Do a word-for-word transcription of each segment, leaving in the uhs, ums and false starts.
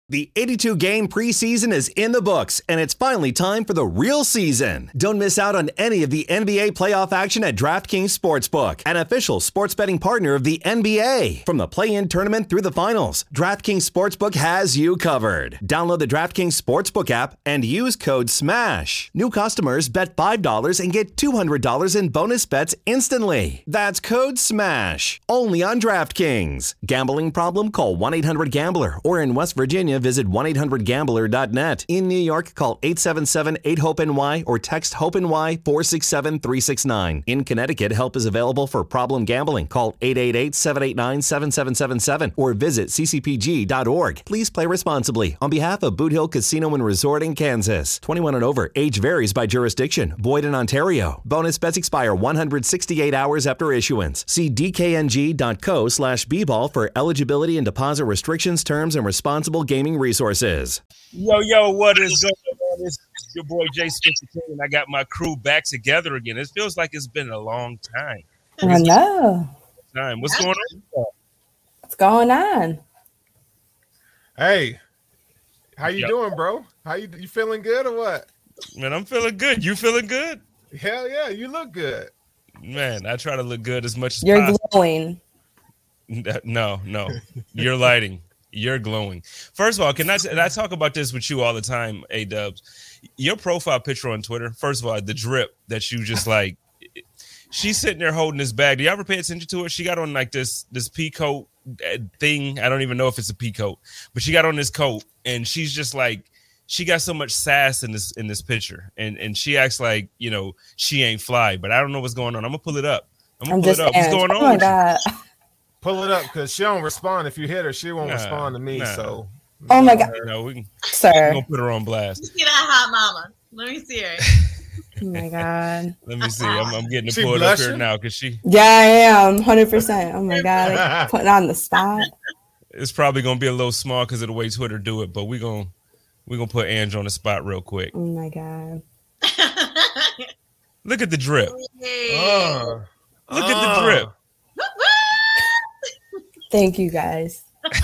The eighty-two game preseason is in the books, and it's finally time for the real season. Don't miss out on any of the N B A playoff action at DraftKings Sportsbook, an official sports betting partner of the N B A. From the play-in tournament through the finals, DraftKings Sportsbook has you covered. Download the DraftKings Sportsbook app and use code SMASH. New customers bet five dollars and get two hundred dollars in bonus bets instantly. That's code SMASH. Only on DraftKings. Gambling problem? Call one eight hundred gambler, or in West Virginia, visit one eight hundred gambler dot net. In New York, call eight seven seven eight hope N Y or text HOPE-NY four six seven three six nine. In Connecticut, help is available for problem gambling. Call eight eight eight seven eight nine seven seven seven seven or visit c c p g dot org. Please play responsibly. On behalf of Boot Hill Casino and Resort in Kansas. twenty-one and over. Age varies by jurisdiction. Void in Ontario. Bonus bets expire one hundred sixty-eight hours after issuance. See d k n g dot co slash b ball for eligibility and deposit restrictions, terms, and responsible gaming resources. Yo, yo, what is going on? It's your boy Jay Spencer, and I got my crew back together again. It feels like it's been a long time. I know. Time. What's going on? What's going on? Hey, how you Yo. doing, bro? How you you feeling good or what? Man, I'm feeling good. You feeling good? Hell yeah, you look good. Man, I try to look good as much as You're possible. glowing. No, no. You're lighting. You're glowing. First of all, can I, and I talk about this with you all the time, A-Dubs. Your profile picture on Twitter, first of all, the drip that you just like, she's sitting there holding this bag. Do you ever pay attention to it? She got on like this this pea coat thing. I don't even know if it's a pea coat, but she got on this coat and she's just like, she got so much sass in this in this picture. And and she acts like, you know, she ain't fly, but I don't know what's going on. I'm going to pull it up. I'm going to pull it up. What's going oh on? My with God. Pull it up because she don't respond. If you hit her, she won't Nah, respond to me. nah. So, Oh my God, you? No, we can, sir. we're going to put her on blast. See that hot mama. Let me see her. Oh my God. Let me see. I'm, I'm getting it She pulled up here blushing? now because she. Yeah, I am. one hundred percent. Oh my God. Like, putting on the spot. It's probably gonna be a little small because of the way Twitter do it, but we're gonna we're gonna put Ange on the spot real quick. Oh my God. Look at the drip. uh, Look at uh. the drip. Thank you guys.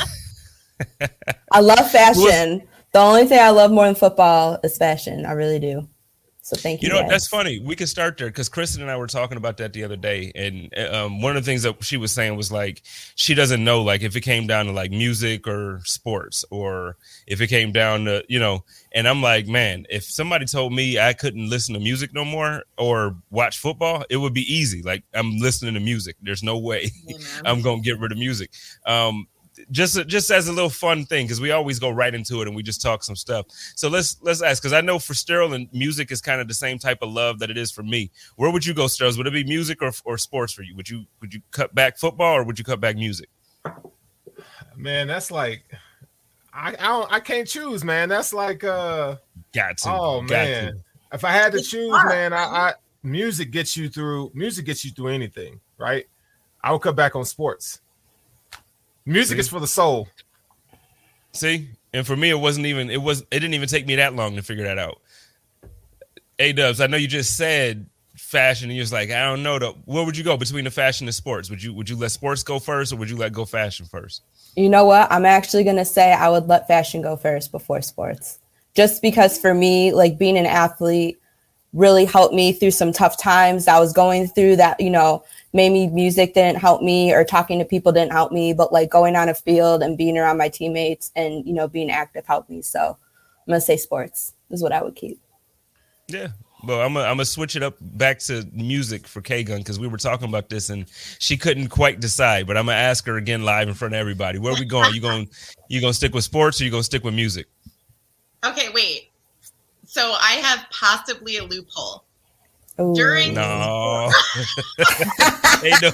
I love fashion. The only thing I love more than football is fashion. I really do. So thank you. You know, guys. that's funny. We can start there because Kristen and I were talking about that the other day. And um, one of the things that she was saying was like, she doesn't know, like, if it came down to like music or sports or if it came down to, you know, and I'm like, man, if somebody told me I couldn't listen to music no more or watch football, it would be easy. Like, I'm listening to music. There's no way I'm going to get rid of music. Um, Just, just as a little fun thing, because we always go right into it and we just talk some stuff. So let's let's ask, because I know for Sterling, music is kind of the same type of love that it is for me. Where would you go, Sterling? Would it be music or or sports for you? Would you would you cut back football or would you cut back music? Man, that's like I I, don't, I can't choose, man. That's like uh Got to. oh got man. to. If I had to It's choose, hard. man, I, I music gets you through. Music gets you through anything, right? I would cut back on sports. Music See? is for the soul. See, and for me, it wasn't even. It was. It didn't even take me that long to figure that out. A Dubs, I know you just said fashion, and you was like, I don't know. Though. Where would you go between the fashion and sports? Would you Would you let sports go first, or would you let go fashion first? You know what? I'm actually going to say I would let fashion go first before sports. Just because for me, like being an athlete really helped me through some tough times I was going through that, you know, maybe music didn't help me or talking to people didn't help me, but like going on a field and being around my teammates and, you know, being active helped me. So I'm going to say sports is what I would keep. Yeah. Well, I'm going to switch it up back to music for K-Gun because we were talking about this and she couldn't quite decide, but I'm going to ask her again live in front of everybody. Where are we going? You going you going to stick with sports or you going to stick with music? Okay, wait. So I have possibly a loophole. Ooh. During No. Hey, no.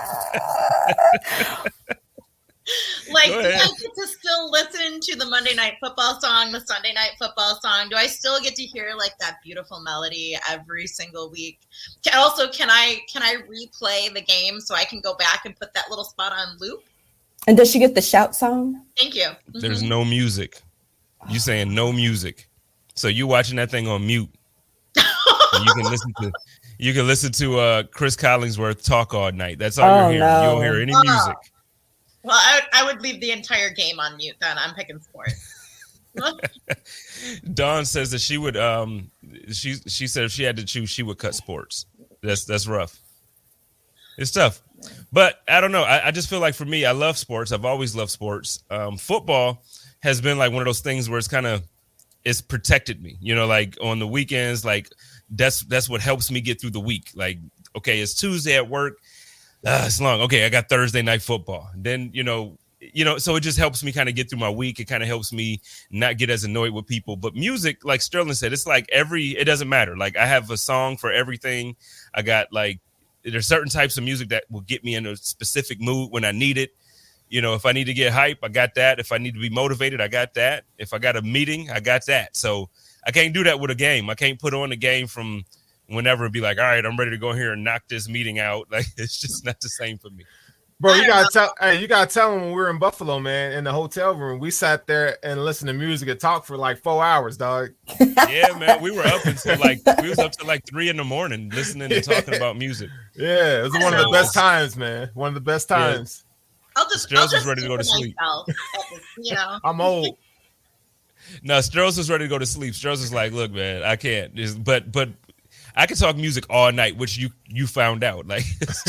Like, Go do I ahead. get to still listen to the Monday Night Football song, the Sunday Night Football song? Do I still get to hear like that beautiful melody every single week? Can, also, can I can I replay the game so I can go back and put that little spot on loop? And does she get the shout song? Thank you. There's Mhm. no music. You saying no music. So you watching that thing on mute. And you can listen to you can listen to uh, Chris Collingsworth talk all night. That's all Oh, you're hearing. no. You don't hear any Oh. music. Well, I would, I would leave the entire game on mute then. I'm picking sports. Dawn says that she would. Um, she she said if she had to choose, she would cut sports. That's that's rough. It's tough, but I don't know. I, I just feel like for me, I love sports. I've always loved sports. Um, football has been like one of those things where it's kind of it's protected me. You know, like on the weekends, like that's that's what helps me get through the week. Like, okay, it's Tuesday at work. Uh, it's long. Okay, I got Thursday night football. Then you know. You know, so it just helps me kind of get through my week. It kind of helps me not get as annoyed with people. But music, like Sterling said, it's like every, it doesn't matter. Like I have a song for everything. I got like, there's certain types of music that will get me in a specific mood when I need it. You know, if I need to get hype, I got that. If I need to be motivated, I got that. If I got a meeting, I got that. So I can't do that with a game. I can't put on a game from whenever and be like, all right, I'm ready to go here and knock this meeting out. Like, it's just not the same for me. Bro, you gotta tell. Hey, you gotta tell them when we were in Buffalo, man, in the hotel room. We sat there and listened to music and talked for like four hours, dog. Yeah, man, we were up until like we was up to like three in the morning listening and talking about music. Yeah, it was one of the best times, man. One of the best times. Yeah. I'll just, Strohs I'll just was ready to go to sleep. Myself, you know, I'm old. No, Strohs was ready to go to sleep. Strohs was like, "Look, man, I can't." Just, but but. I can talk music all night, which you you found out. Like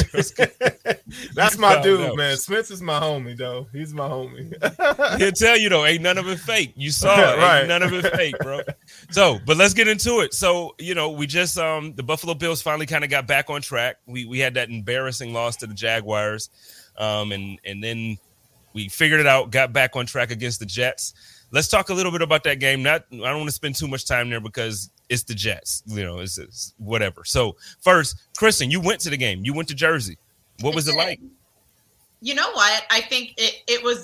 that's my dude, out. Man. Smith is my homie, though. He's my homie. He'll tell you though, ain't none of it fake. You saw it, right. Ain't none of it fake, bro. So, but let's get into it. So, you know, we just um the Buffalo Bills finally kind of got back on track. We we had that embarrassing loss to the Jaguars, um, and and then we figured it out, got back on track against the Jets. Let's talk a little bit about that game. Not, I don't want to spend too much time there because it's the Jets, you know, it's, it's whatever. So first, Kristen, you went to the game. You went to Jersey. What was it like? You know what? I think it, it was,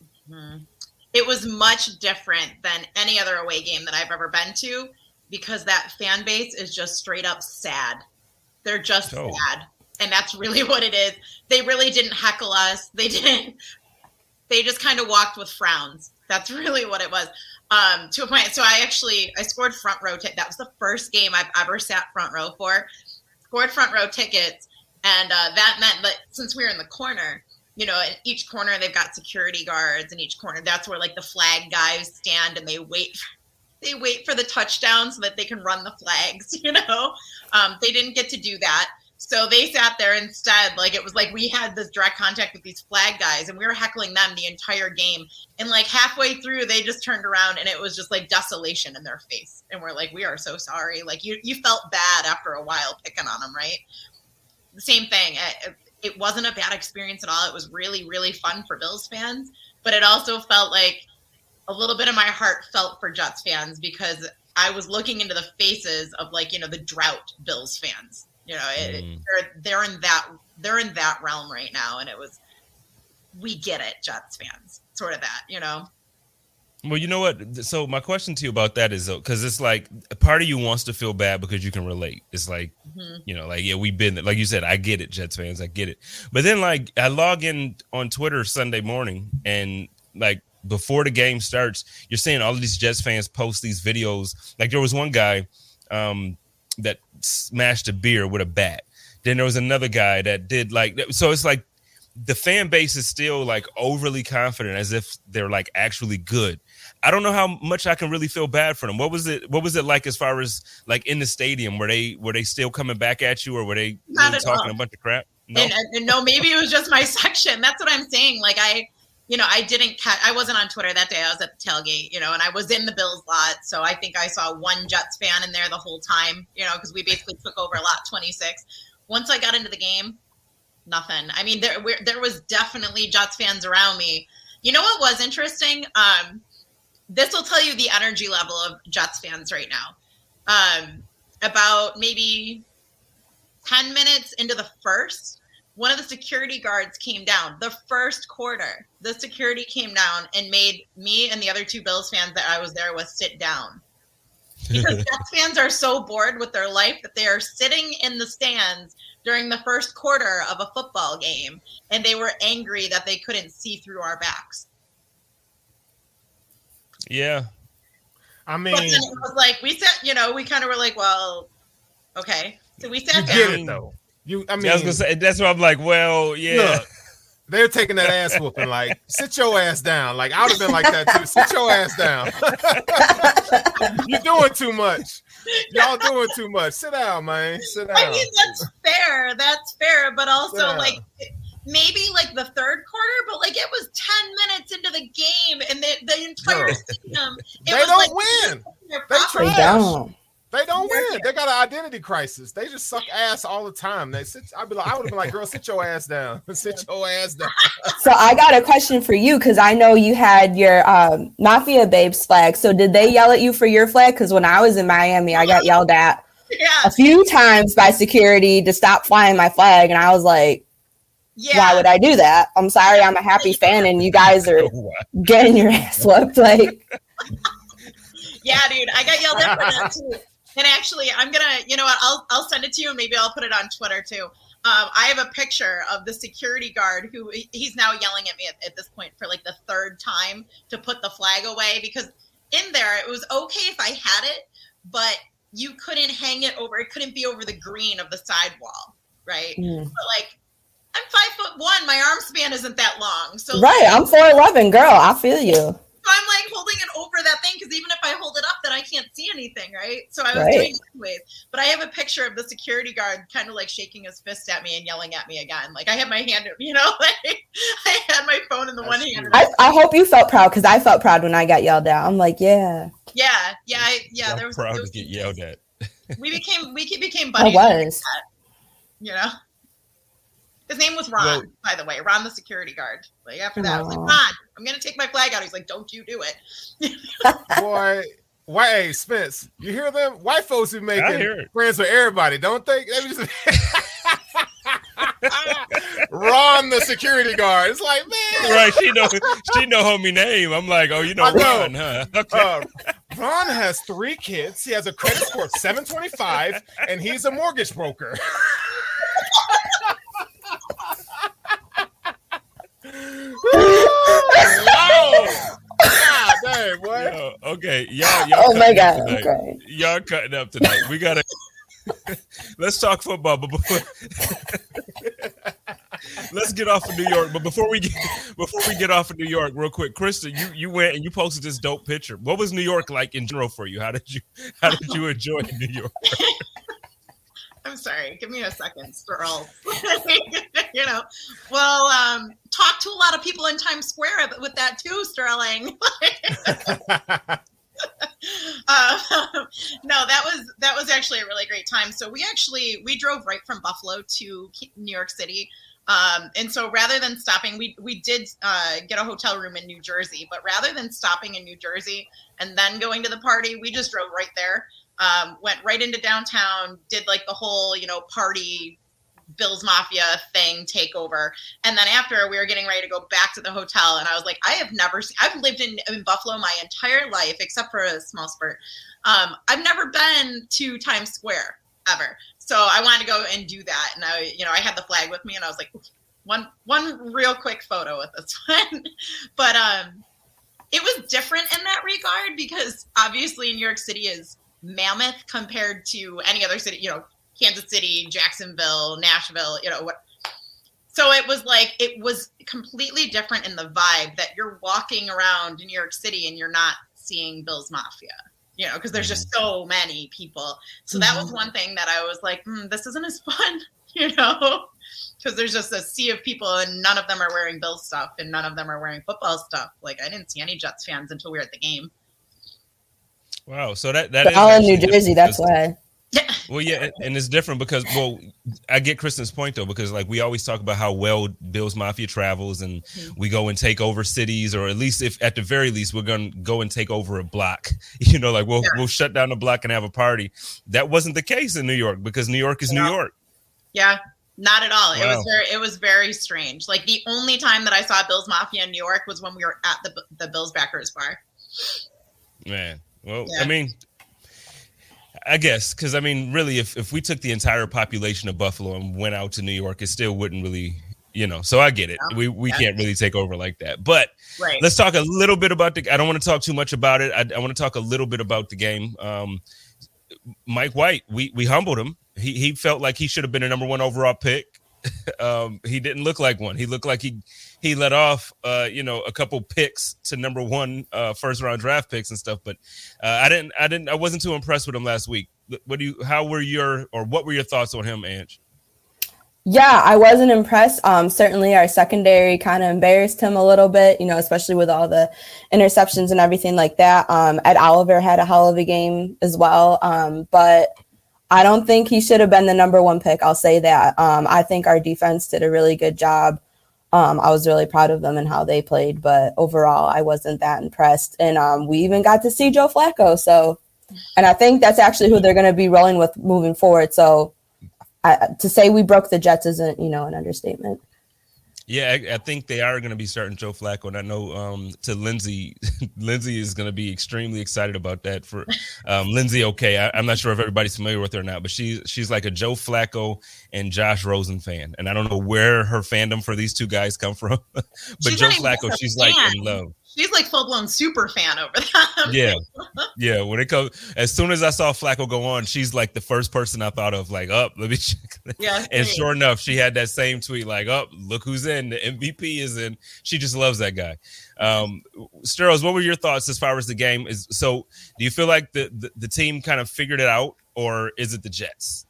it was much different than any other away game that I've ever been to because that fan base is just straight up sad. They're just oh. sad. And that's really what it is. They really didn't heckle us. They didn't, they just kind of walked with frowns. That's really what it was. Um, to a point. So I actually, I scored front row. T- that was the first game I've ever sat front row for. Scored front row tickets. And uh, that meant that since we were in the corner, you know, in each corner, they've got security guards in each corner. That's where like the flag guys stand and they wait. They wait for the touchdown so that they can run the flags, you know, um, they didn't get to do that. So they sat there instead, like it was like we had this direct contact with these flag guys and we were heckling them the entire game. And like halfway through, they just turned around and it was just like desolation in their face. And we're like, we are so sorry. Like you, you felt bad after a while picking on them, right? The same thing. It, it wasn't a bad experience at all. It was really, really fun for Bills fans, but it also felt like a little bit of my heart felt for Jets fans because I was looking into the faces of like, you know, the drought Bills fans. You know, it, mm. they're they're in that they're in that realm right now, and it was we get it, Jets fans, sort of that, you know. Well, you know what? So my question to you about that is, because it's like a part of you wants to feel bad because you can relate. It's like, mm-hmm. you know, like yeah, we've been like you said, I get it, Jets fans, I get it. But then like I log in on Twitter Sunday morning, and like before the game starts, you're seeing all of these Jets fans post these videos. Like there was one guy um, that smashed a beer with a bat. Then there was another guy that did like, so it's like the fan base is still like overly confident as if they're like actually good. I don't know how much I can really feel bad for them. What was it? What was it like as far as like in the stadium? Were they were they still coming back at you, or were they really talking all. a bunch of crap? No? And, and no, maybe it was just my section. That's what I'm saying. Like I, you know, I didn't catch, I wasn't on Twitter that day. I was at the tailgate, you know, and I was in the Bills lot. So I think I saw one Jets fan in there the whole time, you know, because we basically took over lot twenty-six. Once I got into the game, nothing. I mean, there there was definitely Jets fans around me. You know what was interesting? Um, this will tell you the energy level of Jets fans right now. Um, about maybe ten minutes into the first, one of the security guards came down. The first quarter, the security came down and made me and the other two Bills fans that I was there with sit down. Because Jets fans are so bored with their life that they are sitting in the stands during the first quarter of a football game, and they were angry that they couldn't see through our backs. Yeah. I mean, but then it was like, we sat, you know, we kind of were like, well, okay. So we sat you down. get it, though. You, I mean, yeah, I was gonna say, that's why I'm like, well, yeah. Look, they're taking that ass whooping. Like, sit your ass down. Like, I would have been like that too. Sit your ass down. You're doing too much. Y'all doing too much. Sit down, man. Sit down. I mean, that's fair. That's fair. But also, like, maybe like the third quarter, but like it was ten minutes into the game, and the, the entire Girl, stadium. It they was don't like, win. They They trash. don't. They don't win. They got an identity crisis. They just suck ass all the time. They sit. I'd be like, I would have been like, girl, sit your ass down. Sit your ass down. So I got a question for you because I know you had your um, Mafia Babes flag. So did they yell at you for your flag? Because when I was in Miami, I got yelled at Yeah. a few times by security to stop flying my flag, and I was like, Yeah. why would I do that? I'm sorry, I'm a happy fan, and you guys are getting your ass whooped. Like, Yeah, dude, I got yelled at for that too. And actually, I'm gonna, you know what? I'll I'll send it to you, and maybe I'll put it on Twitter too. Um, I have a picture of the security guard who he's now yelling at me at, at this point for like the third time to put the flag away, because in there it was okay if I had it, but you couldn't hang it over. It couldn't be over the green of the sidewall, right? mm. But like, I'm five foot one. My arm span isn't that long, so right, I'm four eleven, girl. I feel you. So I'm like holding it over that thing, because even if I hold it up, then I can't see anything, right? So I was Right. doing it anyways. But I have a picture of the security guard kind of like shaking his fist at me and yelling at me again. Like I had my hand, you know, like I had my phone in the That's one hand. cute. I, I hope you felt proud, because I felt proud when I got yelled at. I'm like, yeah, Yeah, yeah, I, yeah. I'm There was proud there to was, get yelled at. We became we became I buddies. was. You know, his name was Ron, Well- by the way. Ron, the security guard. Like after that, I was like, Aw. Ron, I'm gonna take my flag out. He's like, don't you do it. Boy, why, hey, Spence, you hear them? White folks be I making hear it. friends with everybody, don't they? They just Ron, the security guard. It's like, man, Right, she know she know homie name. I'm like, oh, you know I know. Ron, huh? Okay. uh, Ron has three kids. He has a credit score of seven twenty-five, and he's a mortgage broker. Wow. God dang, boy. Yo, okay, y'all, y'all Oh my cutting up God, tonight. okay. Y'all cutting up tonight. We gotta let's talk football, but before let's get off of New York. But before we get before we get off of New York, real quick, Krista, you you went and you posted this dope picture. What was New York like in general for you? How did you how did you enjoy New York? I'm sorry. Give me a second, Sterl. You know, well, um, talk to a lot of people in Times Square with that too, Sterling. uh, no, that was that was actually a really great time. So we actually we drove right from Buffalo to New York City. Um, and so rather than stopping, we we did uh, get a hotel room in New Jersey, but rather than stopping in New Jersey and then going to the party, we just drove right there. Um, went right into downtown, did like the whole, you know, party, Bills Mafia thing, takeover. And then after, we were getting ready to go back to the hotel. And I was like, I have never seen, I've lived in, in Buffalo my entire life, except for a small spurt. Um, I've never been to Times Square ever. So I wanted to go and do that. And I, you know, I had the flag with me, and I was like, one, one real quick photo with this one. But um, it was different in that regard, because obviously New York City is mammoth compared to any other city, you know, Kansas City, Jacksonville, Nashville, you know what. So it was like, it was completely different in the vibe that you're walking around in New York City and you're not seeing Bills Mafia, you know, because there's just so many people. So that was one thing that I was like, mm, this isn't as fun, you know, because there's just a sea of people and none of them are wearing Bills stuff and none of them are wearing football stuff. Like I didn't see any Jets fans until we were at the game. Wow, so that that But is all in New actually Jersey, different that's because- why. Well, yeah, and it's different because, well, I get Kristen's point though, because like we always talk about how well Bills Mafia travels, and mm-hmm. we go and take over cities, or at least if at the very least we're gonna go and take over a block. You know, like we'll yeah. we'll shut down the block and have a party. That wasn't the case in New York, because New York is no. New York. Yeah, not at all. Wow. It was very it was very strange. Like the only time that I saw Bills Mafia in New York was when we were at the the Bills backers bar. Man, well, yeah. I mean. I guess, because I mean, really, if, if we took the entire population of Buffalo and went out to New York, it still wouldn't really, you know. So I get it. No, we we can't really take over like that. But right. let's talk a little bit about the. I don't want to talk too much about it. I, I want to talk a little bit about the game. Um, Mike White, we we humbled him. He he felt like he should have been a number one overall pick. um, he didn't look like one. He looked like he he let off, uh, you know, a couple picks to number one uh, first round draft picks and stuff. But uh, I didn't, I didn't, I wasn't too impressed with him last week. What do you? How were your, or what were your thoughts on him, Ange? Yeah, I wasn't impressed. Um, certainly our secondary kind of embarrassed him a little bit, you know, especially with all the interceptions and everything like that. Um, Ed Oliver had a hell of a game as well. Um, but I don't think he should have been the number one pick. I'll say that. Um, I think our defense did a really good job. Um, I was really proud of them and how they played, but overall I wasn't that impressed. And um, we even got to see Joe Flacco. So, and I think that's actually who they're going to be rolling with moving forward. So, I, to say we broke the Jets isn't, you know, an understatement. Yeah, I, I think they are going to be starting Joe Flacco, and I know um, to Lindsay, Lindsay is going to be extremely excited about that. For um, Lindsay, okay, I, I'm not sure if everybody's familiar with her or not, but she's she's like a Joe Flacco and Josh Rosen fan, and I don't know where her fandom for these two guys come from, but she's Joe Flacco, she's fan. like in love. She's like full blown super fan over them. Yeah, yeah. When it comes, as soon as I saw Flacco go on, she's like the first person I thought of. Like, up, oh, let me check. Yeah, and sure enough, she had that same tweet. Like, up, oh, look who's in. The M V P is in. She just loves that guy. Um, Sterles, what were your thoughts as far as the game is? So, do you feel like the, the the team kind of figured it out, or is it the Jets?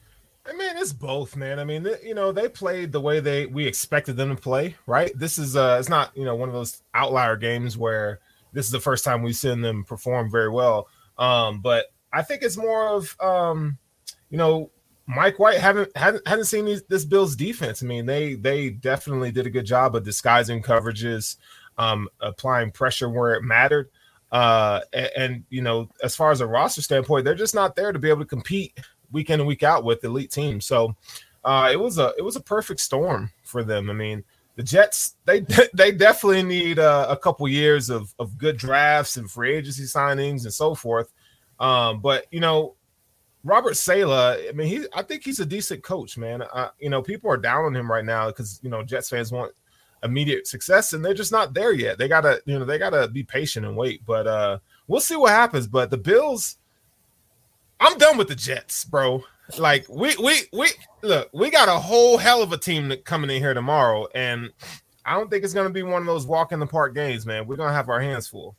I mean, it's both, man. I mean, you know, they played the way they we expected them to play, right? This is uh, it's not, you know, one of those outlier games where this is the first time we've seen them perform very well. Um, but I think it's more of, um, you know, Mike White haven't hadn't hadn't seen these, this Bills defense. I mean, they they definitely did a good job of disguising coverages, um, applying pressure where it mattered. Uh, and, and you know, as far as a roster standpoint, they're just not there to be able to compete week in and week out with elite teams. So uh, it was a it was a perfect storm for them. I mean, the Jets, they they definitely need uh, a couple years of of good drafts and free agency signings and so forth. Um, but you know, Robert Saleh, I mean, he I think he's a decent coach, man. Uh, you know, people are down on him right now because you know Jets fans want immediate success, and they're just not there yet. They gotta you know they gotta be patient and wait. But uh, we'll see what happens. But the Bills. I'm done with the Jets, bro. Like we we we look, we got a whole hell of a team coming in here tomorrow, and I don't think it's going to be one of those walk in the park games, man. We're going to have our hands full.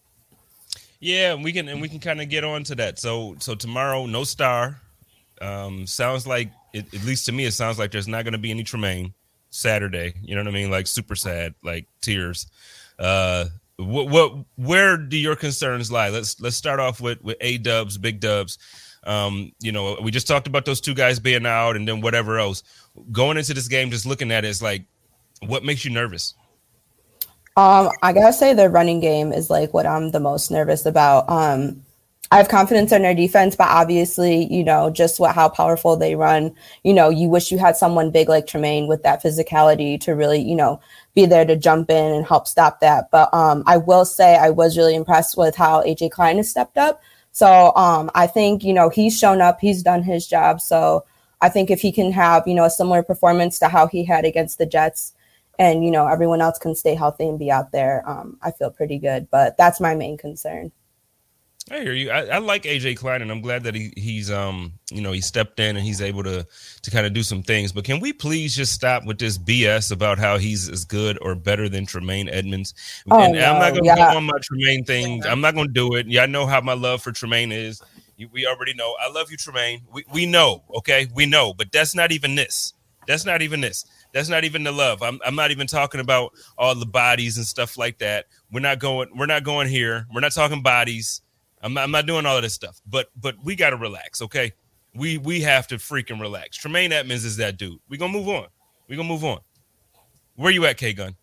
Yeah, and we can and we can kind of get on to that. So so tomorrow, no Star. Um, sounds like it, at least to me, it sounds like there's not going to be any Tremaine Saturday. You know what I mean? Like super sad, like tears. Uh, What, what, where do your concerns lie? Let's let's start off with with A Dubs, Big Dubs. Um, you know, we just talked about those two guys being out, and then whatever else. Going into this game, just looking at it, it's like, what makes you nervous? Um, I gotta say the running game is like what I'm the most nervous about. Um, I have confidence in their defense, but obviously, you know, just what how powerful they run. You know, you wish you had someone big like Tremaine with that physicality to really, you know, be there to jump in and help stop that. But um, I will say I was really impressed with how A J Klein has stepped up. So um, I think, you know, he's shown up, he's done his job. So I think if he can have, you know, a similar performance to how he had against the Jets and, you know, everyone else can stay healthy and be out there, um, I feel pretty good. But that's my main concern. I hear you. I, I like A J Klein, and I'm glad that he he's um you know he stepped in and he's able to to kind of do some things. But can we please just stop with this B S about how he's as good or better than Tremaine Edmonds? Oh, and no. I'm not going to yeah. go on my Tremaine thing. I'm not going to do it. Yeah, I know how my love for Tremaine is. You, we already know. I love you, Tremaine. We we know, okay? We know. But that's not even this. That's not even this. That's not even the love. I'm I'm not even talking about all the bodies and stuff like that. We're not going. We're not going here. We're not talking bodies. I'm not, I'm not doing all of this stuff, but but we got to relax, okay? We we have to freaking relax. Tremaine Edmonds is that dude. We're going to move on. We're going to move on. Where you at, K-Gun?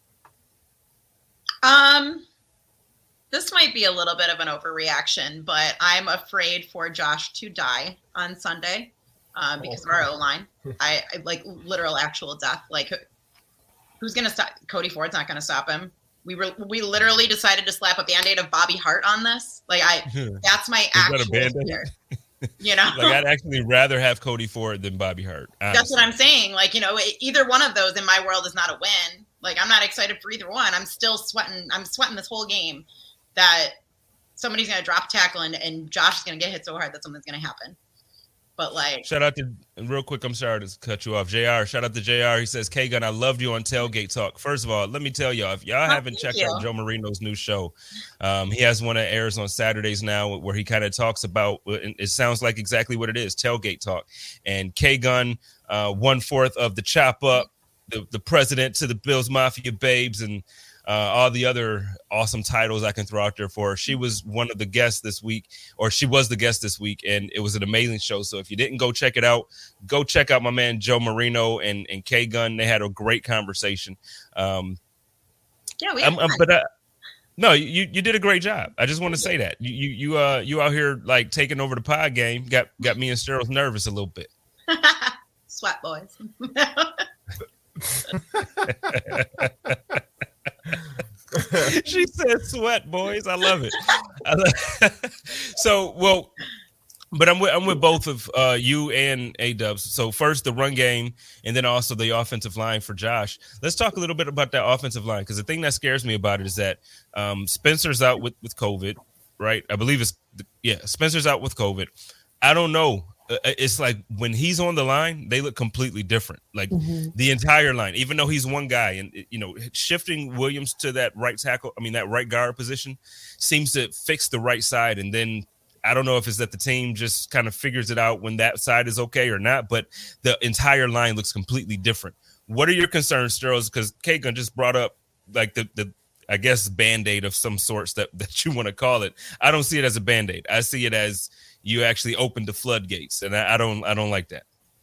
Um, this might be a little bit of an overreaction, but I'm afraid for Josh to die on Sunday um, because oh, of our O-line. I, I like literal actual death. Like, who's going to stop? Cody Ford's not going to stop him. We were we literally decided to slap a Band-Aid of Bobby Hart on this. Like I, that's my actual fear. You know, like I'd actually rather have Cody Ford than Bobby Hart. Honestly. That's what I'm saying. Like, you know, either one of those in my world is not a win. Like I'm not excited for either one. I'm still sweating. I'm sweating this whole game that somebody's going to drop tackle and, and Josh is going to get hit so hard that something's going to happen. But like, shout out to real quick. I'm sorry to cut you off, J R. Shout out to J R. He says, K-Gun, I loved you on Tailgate Talk. First of all, let me tell y'all, if y'all oh, haven't checked you. out Joe Marino's new show, um, he has one that airs on Saturdays now where he kind of talks about. It sounds like exactly what it is, Tailgate Talk. And K-Gun, uh, one fourth of the Chop Up, the the president to the Bills Mafia Babes, and Uh, all the other awesome titles I can throw out there for her. She was one of the guests this week, or she was the guest this week, and it was an amazing show. So if you didn't go check it out, go check out my man Joe Marino and, and K-Gun. They had a great conversation. Um, yeah, we I'm, I'm, but uh, no, you you did a great job. I just want to say that you you you uh you out here like taking over the pod game. Got got me and Sterling nervous a little bit. Sweat boys. She said sweat boys. I love it. I love so well, but I'm with I'm with both of uh, you and A-Dubs. So first the run game, and then also the offensive line for Josh. Let's talk a little bit about that offensive line, because the thing that scares me about it is that um, Spencer's out with, with COVID, right? I believe it's yeah, Spencer's out with COVID. I don't know. It's like when he's on the line, they look completely different. Like mm-hmm. the entire line, even though he's one guy, and you know, shifting Williams to that right tackle, I mean that right guard position, seems to fix the right side. And then I don't know if it's that the team just kind of figures it out when that side is okay or not, but the entire line looks completely different. What are your concerns, Sterles? Because K-Gun just brought up like the the I guess Band-Aid of some sorts that that you want to call it. I don't see it as a Band-Aid. I see it as you actually opened the floodgates, and I, I don't, I don't like that.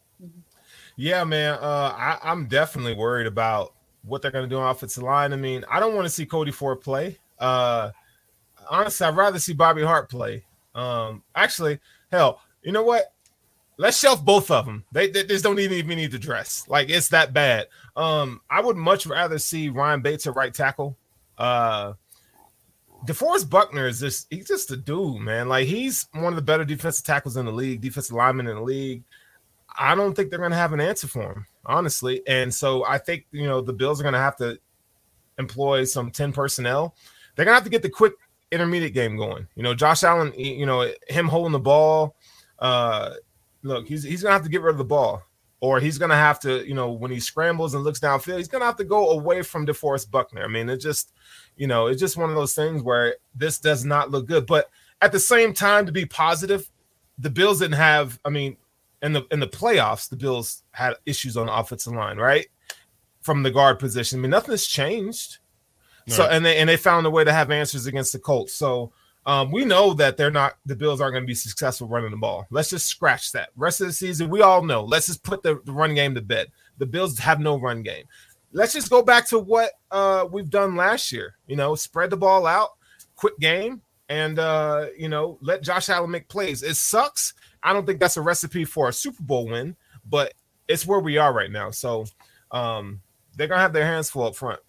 Yeah, man. Uh, I, I'm definitely worried about what they're going to do on offensive line. I mean, I don't want to see Cody Ford play. Uh, honestly, I'd rather see Bobby Hart play. Um, actually, hell, you know what? Let's shelf both of them. They, they just don't even need to dress. Like it's that bad. Um, I would much rather see Ryan Bates at right tackle. Uh, DeForest Buckner is just, he's just a dude, man. Like, he's one of the better defensive tackles in the league, defensive linemen in the league. I don't think they're going to have an answer for him, honestly. And so I think, you know, the Bills are going to have to employ some ten personnel. They're going to have to get the quick intermediate game going. You know, Josh Allen, you know, him holding the ball. Uh, look, he's, he's going to have to get rid of the ball. Or he's going to have to, you know, when he scrambles and looks downfield, he's going to have to go away from DeForest Buckner. I mean, it just, you know, it's just one of those things where this does not look good. But at the same time, to be positive, the Bills didn't have, I mean, in the in the playoffs, the Bills had issues on the offensive line, right? From the guard position. I mean, nothing has changed. Right. So, and they and they found a way to have answers against the Colts. So um, we know that they're not, the Bills aren't going to be successful running the ball. Let's just scratch that. Rest of the season, we all know. Let's just put the, the run game to bed. The Bills have no run game. Let's just go back to what uh, we've done last year. You know, spread the ball out, quick game, and, uh, you know, let Josh Allen make plays. It sucks. I don't think that's a recipe for a Super Bowl win, but it's where we are right now. So um, they're going to have their hands full up front.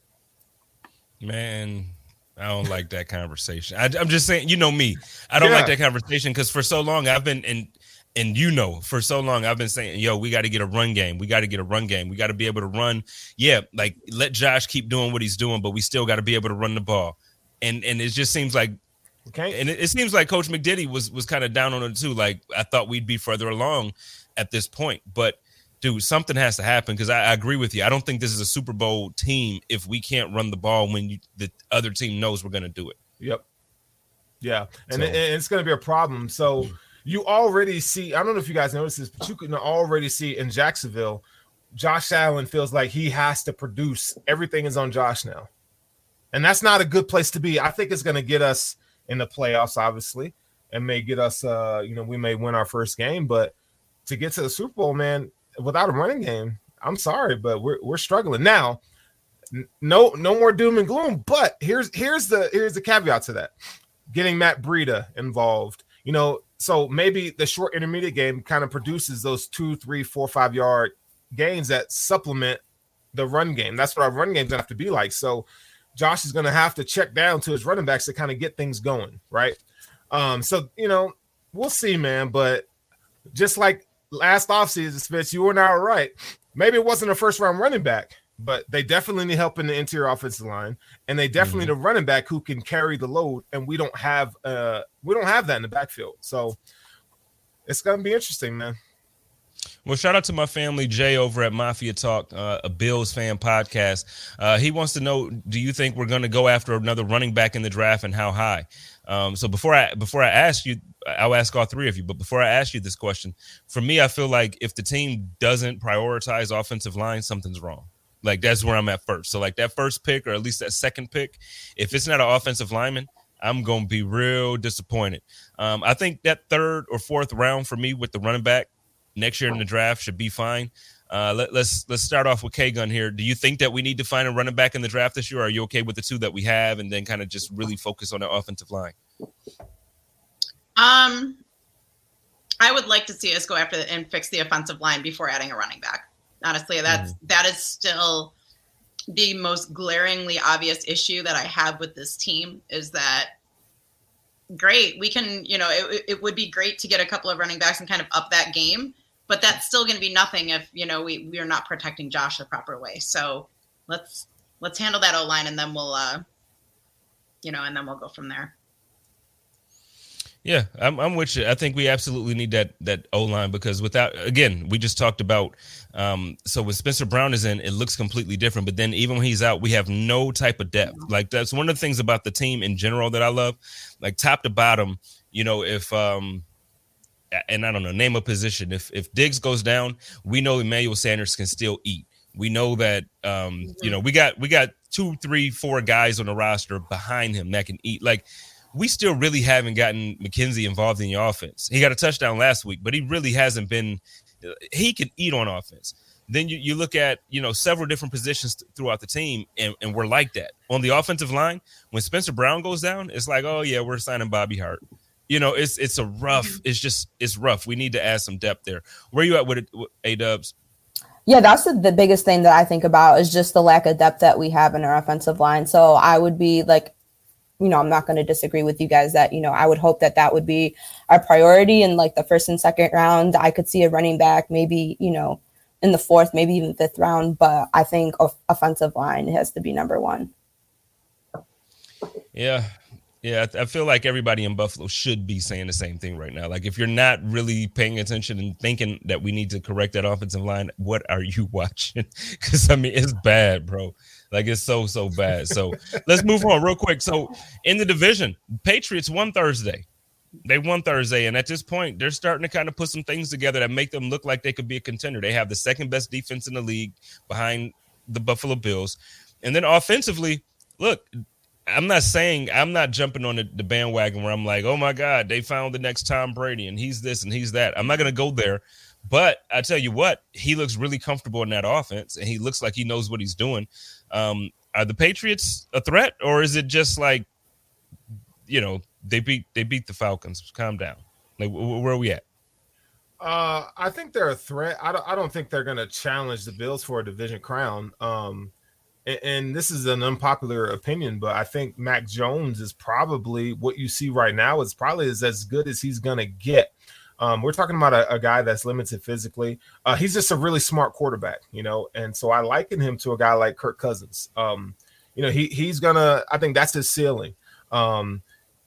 Man, I don't like that conversation. I, I'm just saying, you know me. I don't yeah. like that conversation because for so long I've been in – and you know, for so long, I've been saying, yo, we got to get a run game. We got to get a run game. We got to be able to run. Yeah, like let Josh keep doing what he's doing, but we still got to be able to run the ball. And and it just seems like, okay. And it, it seems like Coach McDiddy was was kind of down on it too. Like I thought we'd be further along at this point, but dude, something has to happen because I, I agree with you. I don't think this is a Super Bowl team if we can't run the ball when you, the other team knows we're going to do it. Yep. Yeah, and, so. it, and it's going to be a problem. So. You already see, I don't know if you guys notice this, but you can already see in Jacksonville, Josh Allen feels like he has to produce. Everything is on Josh now. And that's not a good place to be. I think it's going to get us in the playoffs, obviously, and may get us, uh, you know, we may win our first game. But to get to the Super Bowl, man, without a running game, I'm sorry, but we're we're struggling. Now, no no more doom and gloom. But here's here's the here's the caveat to that. Getting Matt Breida involved, you know, so maybe the short intermediate game kind of produces those two, three, four, five yard gains that supplement the run game. That's what our run game's gonna have to be like. So Josh is gonna have to check down to his running backs to kind of get things going, right? Um, so you know, we'll see, man. But just like last offseason, Spitz, you and I were right. Maybe it wasn't a first round running back, but they definitely need help in the interior offensive line, and they definitely mm-hmm. need a running back who can carry the load. And we don't have, uh, we don't have that in the backfield. So it's going to be interesting, man. Well, shout out to my family, Jay, over at Mafia Talk, uh, a Bills fan podcast. Uh, he wants to know, do you think we're going to go after another running back in the draft, and how high? Um, so before I before I ask you, I'll ask all three of you, but before I ask you this question, for me, I feel like if the team doesn't prioritize offensive line, something's wrong. Like, that's where I'm at first. So, like, that first pick, or at least that second pick, if it's not an offensive lineman, I'm going to be real disappointed. Um, I think that third or fourth round for me with the running back next year in the draft should be fine. Uh, let, let's let's start off with K-Gun here. Do you think that we need to find a running back in the draft this year, or are you okay with the two that we have and then kind of just really focus on the offensive line? Um, I would like to see us go after and fix the offensive line before adding a running back. Honestly, that's mm. that is still the most glaringly obvious issue that I have with this team, is that great, we can, you know, it, it would be great to get a couple of running backs and kind of up that game, but that's still going to be nothing if, you know, we, we are not protecting Josh the proper way. So let's, let's handle that O-line, and then we'll, uh, you know, and then we'll go from there. Yeah, I'm, I'm with you. I think we absolutely need that that O-line, because without, again, we just talked about, um, so when Spencer Brown is in, it looks completely different. But then even when he's out, we have no type of depth. Like, that's one of the things about the team in general that I love. Like, top to bottom, you know, if, um, and I don't know, name a position. If if Diggs goes down, we know Emmanuel Sanders can still eat. We know that, um, mm-hmm. you know, we got we got two, three, four guys on the roster behind him that can eat. Like, we still really haven't gotten McKenzie involved in the offense. He got a touchdown last week, but he really hasn't been – he can eat on offense. Then you, you look at, you know, several different positions th- throughout the team, and, and we're like that. On the offensive line, when Spencer Brown goes down, it's like, oh, yeah, we're signing Bobby Hart. You know, it's it's a rough – it's just – it's rough. We need to add some depth there. Where are you at with it, A-Dubs? Yeah, that's the, the biggest thing that I think about, is just the lack of depth that we have in our offensive line. So I would be like – you know, I'm not going to disagree with you guys that, you know, I would hope that that would be our priority in like the first and second round. I could see a running back maybe, you know, in the fourth, maybe even fifth round. But I think offensive line has to be number one. Yeah. Yeah. I feel like everybody in Buffalo should be saying the same thing right now. Like, if you're not really paying attention and thinking that we need to correct that offensive line, what are you watching? Because, I mean, it's bad, bro. Like, it's so, so bad. So let's move on real quick. So in the division, Patriots won Thursday. They won Thursday. And at this point, they're starting to kind of put some things together that make them look like they could be a contender. They have the second best defense in the league behind the Buffalo Bills. And then offensively, look, I'm not saying I'm not jumping on the, the bandwagon where I'm like, oh, my God, they found the next Tom Brady and he's this and he's that. I'm not going to go there. But I tell you what, he looks really comfortable in that offense, and he looks like he knows what he's doing. Um, are the Patriots a threat, or is it just like, you know, they beat they beat the Falcons? Calm down. Like, where are we at? Uh, I think they're a threat. I don't. I don't think they're going to challenge the Bills for a division crown. Um, and, and this is an unpopular opinion, but I think Mac Jones is probably, what you see right now is probably is as good as he's going to get. Um, we're talking about a, a guy that's limited physically. Uh, he's just a really smart quarterback, you know, and so I liken him to a guy like Kirk Cousins. Um, you know, he he's gonna. I think that's his ceiling. Um,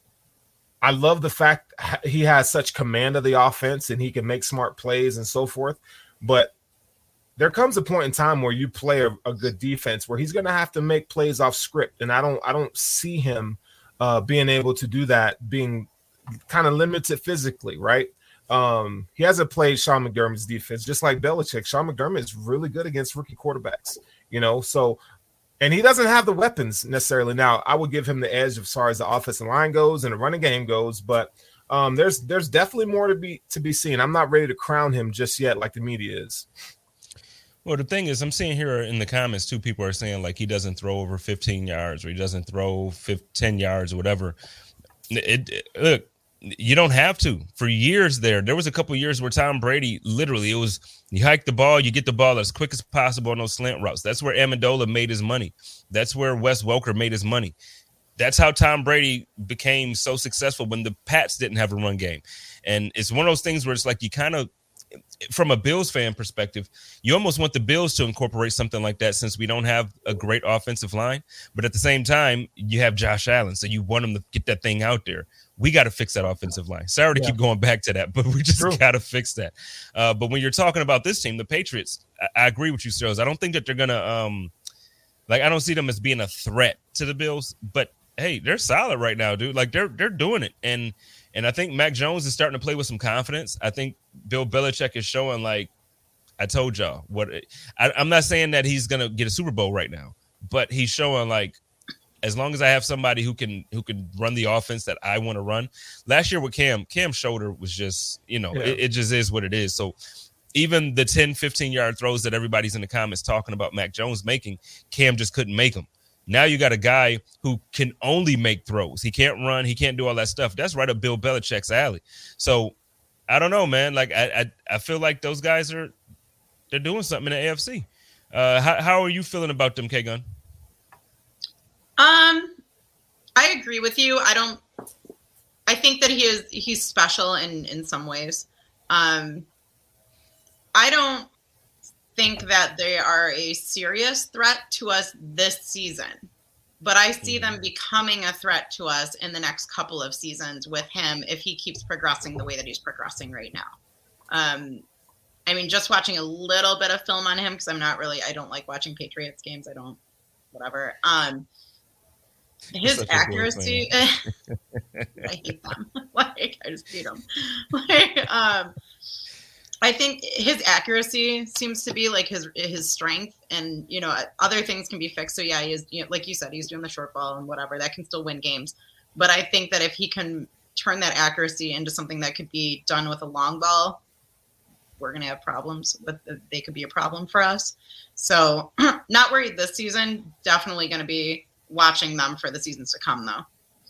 I love the fact he has such command of the offense and he can make smart plays and so forth. But there comes a point in time where you play a, a good defense where he's gonna have to make plays off script, and I don't I don't see him uh, being able to do that, being kind of limited physically, right? Um, he hasn't played Sean McDermott's defense, just like Belichick. Sean McDermott is really good against rookie quarterbacks, you know, so, and he doesn't have the weapons necessarily. Now, I would give him the edge as far as the offensive line goes and the running game goes, but um, there's there's definitely more to be to be seen. I'm not ready to crown him just yet like the media is. Well, the thing is, I'm seeing here in the comments, two people are saying like he doesn't throw over fifteen yards or he doesn't throw ten yards or whatever. It, it look. You don't have to. For years there, there was a couple of years where Tom Brady, literally, it was you hike the ball, you get the ball as quick as possible on those slant routes. That's where Amendola made his money. That's where Wes Welker made his money. That's how Tom Brady became so successful when the Pats didn't have a run game. And it's one of those things where it's like you kind of, from a Bills fan perspective, you almost want the Bills to incorporate something like that since we don't have a great offensive line. But at the same time, you have Josh Allen, so you want him to get that thing out there. we got to fix that offensive line. Sorry to yeah. keep going back to that, but we just got to fix that. Uh, but when you're talking about this team, the Patriots, I, I agree with you, Stills. I don't think that they're going to um, – like, I don't see them as being a threat to the Bills. But, hey, they're solid right now, dude. Like, they're they're doing it. And, and I think Mac Jones is starting to play with some confidence. I think Bill Belichick is showing, like, I told y'all. what I, I'm not saying that he's going to get a Super Bowl right now, but he's showing, like, as long as I have somebody who can who can run the offense that I want to run. Last year with Cam, Cam's shoulder was just, you know, yeah. it, it just is what it is. So even the ten, fifteen-yard throws that everybody's in the comments talking about Mac Jones making, Cam just couldn't make them. Now you got a guy who can only make throws. He can't run. He can't do all that stuff. That's right up Bill Belichick's alley. So I don't know, man. Like, I I, I feel like those guys are they're doing something in the A F C. Uh, how, how are you feeling about them, K-Gun? Um, I agree with you. I don't, I think that he is, he's special in, in some ways. Um, I don't think that they are a serious threat to us this season, but I see mm-hmm. them becoming a threat to us in the next couple of seasons with him if he keeps progressing the way that he's progressing right now. Um, I mean, just watching a little bit of film on him, because I'm not really, I don't like watching Patriots games. I don't, whatever. Um, His accuracy, I hate them. Like, I just hate them. Like, um, I think his accuracy seems to be like his his strength, and you know, other things can be fixed. So yeah, he is, you know, like you said, he's doing the short ball and whatever that can still win games. But I think that if he can turn that accuracy into something that could be done with a long ball, we're gonna have problems. But they could be a problem for us. So not worried this season. Definitely going to be watching them for the seasons to come, though.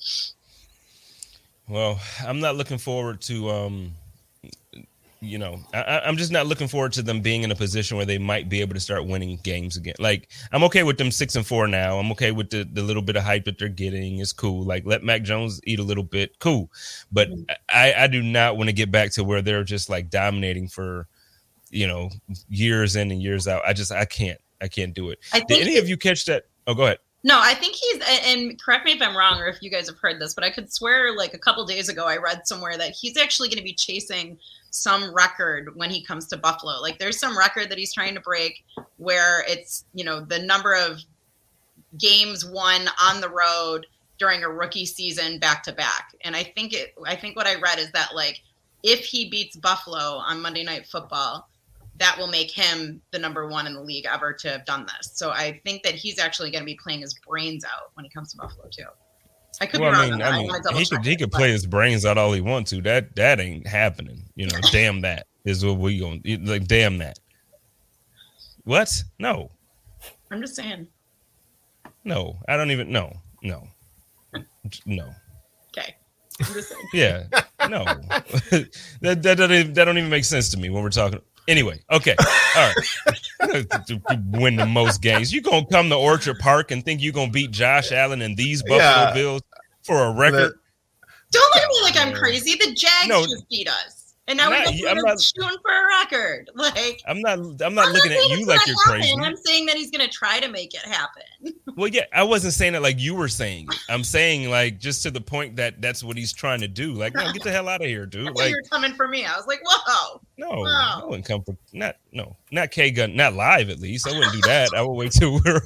Well, I'm not looking forward to, um, you know, I, I'm just not looking forward to them being in a position where they might be able to start winning games again. Like, I'm okay with them six and four now. I'm okay with the, the little bit of hype that they're getting. It's cool. Like, let Mac Jones eat a little bit. Cool. But mm-hmm. I, I do not want to get back to where they're just like dominating for, you know, years in and years out. I just, I can't, I can't do it. Did any of you catch that? Oh, go ahead. No, I think he's, and correct me if I'm wrong or if you guys have heard this, but I could swear like a couple days ago I read somewhere that he's actually going to be chasing some record when he comes to Buffalo. Like there's some record that he's trying to break where it's, you know, the number of games won on the road during a rookie season back to back. And I think it, I think what I read is that like if he beats Buffalo on Monday Night Football, that will make him the number one in the league ever to have done this. So I think that he's actually going to be playing his brains out when he comes to Buffalo too. I could well, be I wrong. mean, I mean, I he could he could but. play his brains out all he wants to. That that ain't happening. You know, damn that is what we going like. Damn that. What? No. I'm just saying. No, I don't even. No, no, no. Okay. I'm just saying. Yeah. No. that that doesn't even, that don't even make sense to me when we're talking. Anyway, okay, all right. Win the most games. You gonna come to Orchard Park and think you gonna beat Josh Allen and these Buffalo yeah. Bills for a record? Don't look at me like I'm crazy. The Jags no, just beat us, and now not, we're not, shooting for a record. Like I'm not. I'm not I'm looking not at you like you're happen. crazy. I'm saying that he's gonna try to make it happen. Well, yeah, I wasn't saying it like you were saying it. I'm saying like just to the point that that's what he's trying to do. Like, no, get the hell out of here, dude. I like you're coming for me. I was like, whoa. No, whoa. I wouldn't come for not no, not K-Gun, not live at least. I wouldn't do that. I would wait till we're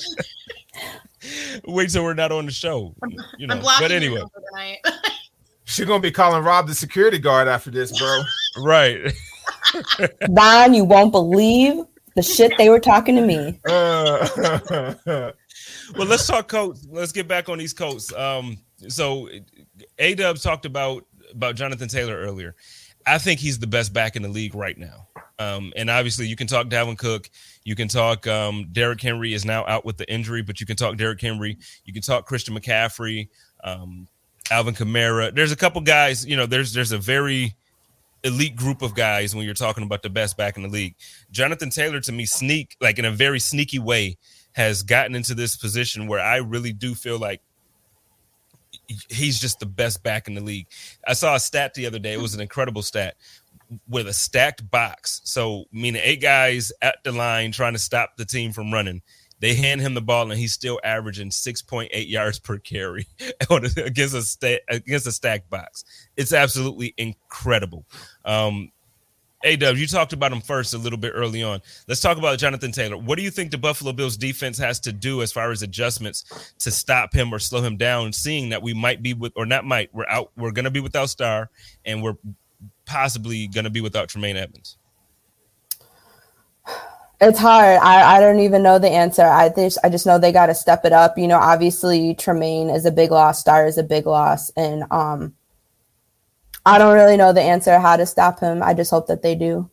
wait till we're not on the show. You know, but anyway. She's gonna be calling Rob the security guard after this, bro. Right. Don, you won't believe the shit they were talking to me. Uh, well, let's talk Colts. Let's get back on these Colts. Um, so A-Dub talked about about Jonathan Taylor earlier. I think he's the best back in the league right now. Um, and obviously you can talk Dalvin Cook. You can talk um, Derrick Henry is now out with the injury, but you can talk Derrick Henry. You can talk Christian McCaffrey, um, Alvin Kamara. There's a couple guys, you know, there's there's a very elite group of guys when you're talking about the best back in the league. Jonathan Taylor, to me, sneak, like in a very sneaky way, has gotten into this position where I really do feel like he's just the best back in the league. I saw a stat the other day. It was an incredible stat with a stacked box. So meaning eight guys at the line trying to stop the team from running. They hand him the ball, and he's still averaging six point eight yards per carry against a sta- against a stacked box. It's absolutely incredible. Um, A-Dub, you talked about him first a little bit early on. Let's talk about Jonathan Taylor. What do you think the Buffalo Bills defense has to do as far as adjustments to stop him or slow him down, seeing that we might be with, or not might, we're out, we're going to be without Star, and we're possibly going to be without Tremaine Edmonds? It's hard. I, I don't even know the answer. I just, I just know they got to step it up. You know, obviously Tremaine is a big loss. Star is a big loss. And, um, I don't really know the answer how to stop him. I just hope that they do.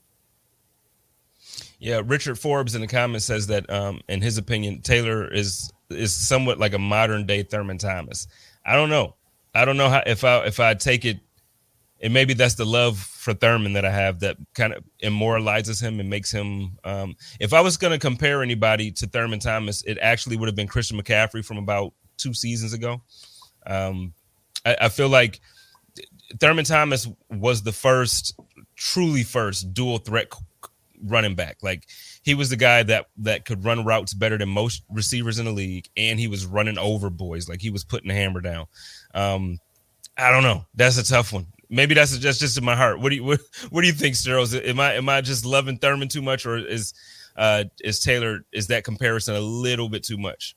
Yeah, Richard Forbes in the comments says that, um, in his opinion, Taylor is is somewhat like a modern day Thurman Thomas. I don't know. I don't know how if I if I take it, and maybe that's the love for Thurman that I have that kind of immortalizes him and makes him. Um, if I was going to compare anybody to Thurman Thomas, it actually would have been Christian McCaffrey from about two seasons ago. Um, I, I feel like Thurman Thomas was the first, truly first dual threat running back. Like he was the guy that that could run routes better than most receivers in the league, and he was running over boys. Like he was putting the hammer down. Um, I don't know. That's a tough one. Maybe that's just just in my heart. What do you what, what do you think, Sterles? Am I am I just loving Thurman too much, or is uh, is Taylor is that comparison a little bit too much?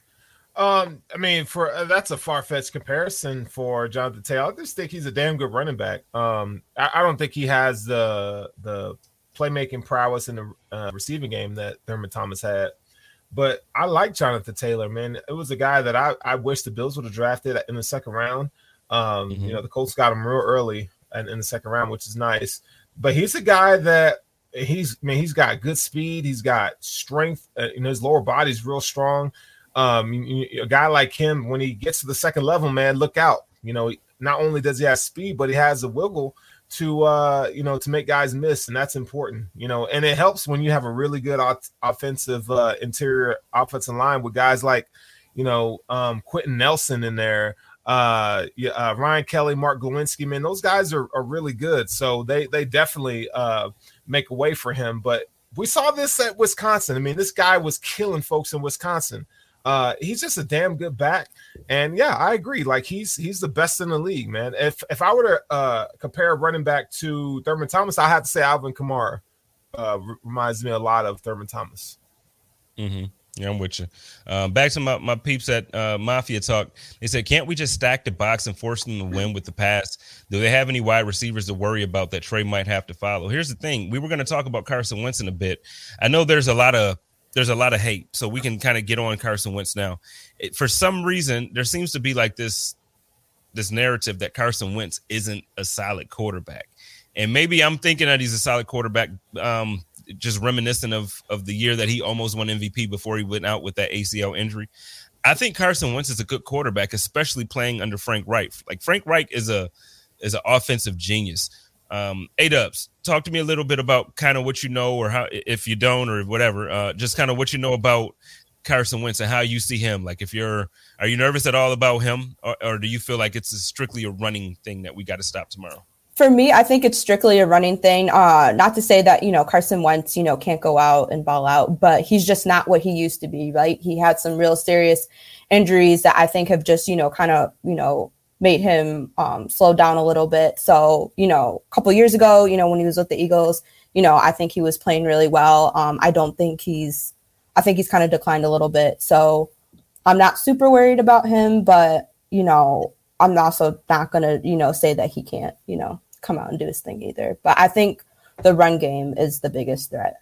Um, I mean, for uh, that's a far-fetched comparison for Jonathan Taylor. I just think he's a damn good running back. Um, I, I don't think he has the the playmaking prowess in the uh, receiving game that Thurman Thomas had. But I like Jonathan Taylor, man. It was a guy that I, I wish the Bills would have drafted in the second round. Um, mm-hmm. You know, the Colts got him real early in, in the second round, which is nice. But he's a guy that he's, I mean, he's got good speed. He's got strength. Uh, you know, his lower body's real strong. Um, you, you, a guy like him, when he gets to the second level, man, look out. You know, not only does he have speed, but he has a wiggle to, uh, you know, to make guys miss, and that's important. You know, and it helps when you have a really good o- offensive uh, interior offensive line with guys like, you know, um, Quentin Nelson in there, uh, uh, Ryan Kelly, Mark Glowinski. Man, those guys are, are really good. So they they definitely uh, make a way for him. But we saw this at Wisconsin. I mean, this guy was killing folks in Wisconsin. Uh, he's just a damn good back, and yeah, I agree. Like he's he's the best in the league, man. If if I were to uh, compare a running back to Thurman Thomas, I have to say Alvin Kamara uh, reminds me a lot of Thurman Thomas. Mm-hmm. Yeah, I'm with you. Um, back to my, my peeps at uh, Mafia Talk. They said, can't we just stack the box and force them to win with the pass? Do they have any wide receivers to worry about that Trey might have to follow? Here's the thing. We were going to talk about Carson Wentz in a bit. I know there's a lot of There's a lot of hate, so we can kind of get on Carson Wentz now. It, for some reason, there seems to be like this this narrative that Carson Wentz isn't a solid quarterback. And maybe I'm thinking that he's a solid quarterback, um, just reminiscent of, of the year that he almost won M V P before he went out with that A C L injury. I think Carson Wentz is a good quarterback, especially playing under Frank Reich. Like Frank Reich is a is an offensive genius. Um, A-Dubs, talk to me a little bit about kind of what you know, or how, if you don't, or whatever, uh, just kind of what you know about Carson Wentz and how you see him. Like if you're, are you nervous at all about him, or, or do you feel like it's a strictly a running thing that we got to stop tomorrow? For me, I think it's strictly a running thing. Uh, not to say that, you know, Carson Wentz, you know, can't go out and ball out, but he's just not what he used to be, right? He had some real serious injuries that I think have just, you know, kind of, you know, made him um, slow down a little bit. So, you know, a couple years ago, you know, when he was with the Eagles, you know, I think he was playing really well. Um, I don't think he's, I think he's kind of declined a little bit. So I'm not super worried about him, but, you know, I'm also not going to, you know, say that he can't, you know, come out and do his thing either. But I think the run game is the biggest threat.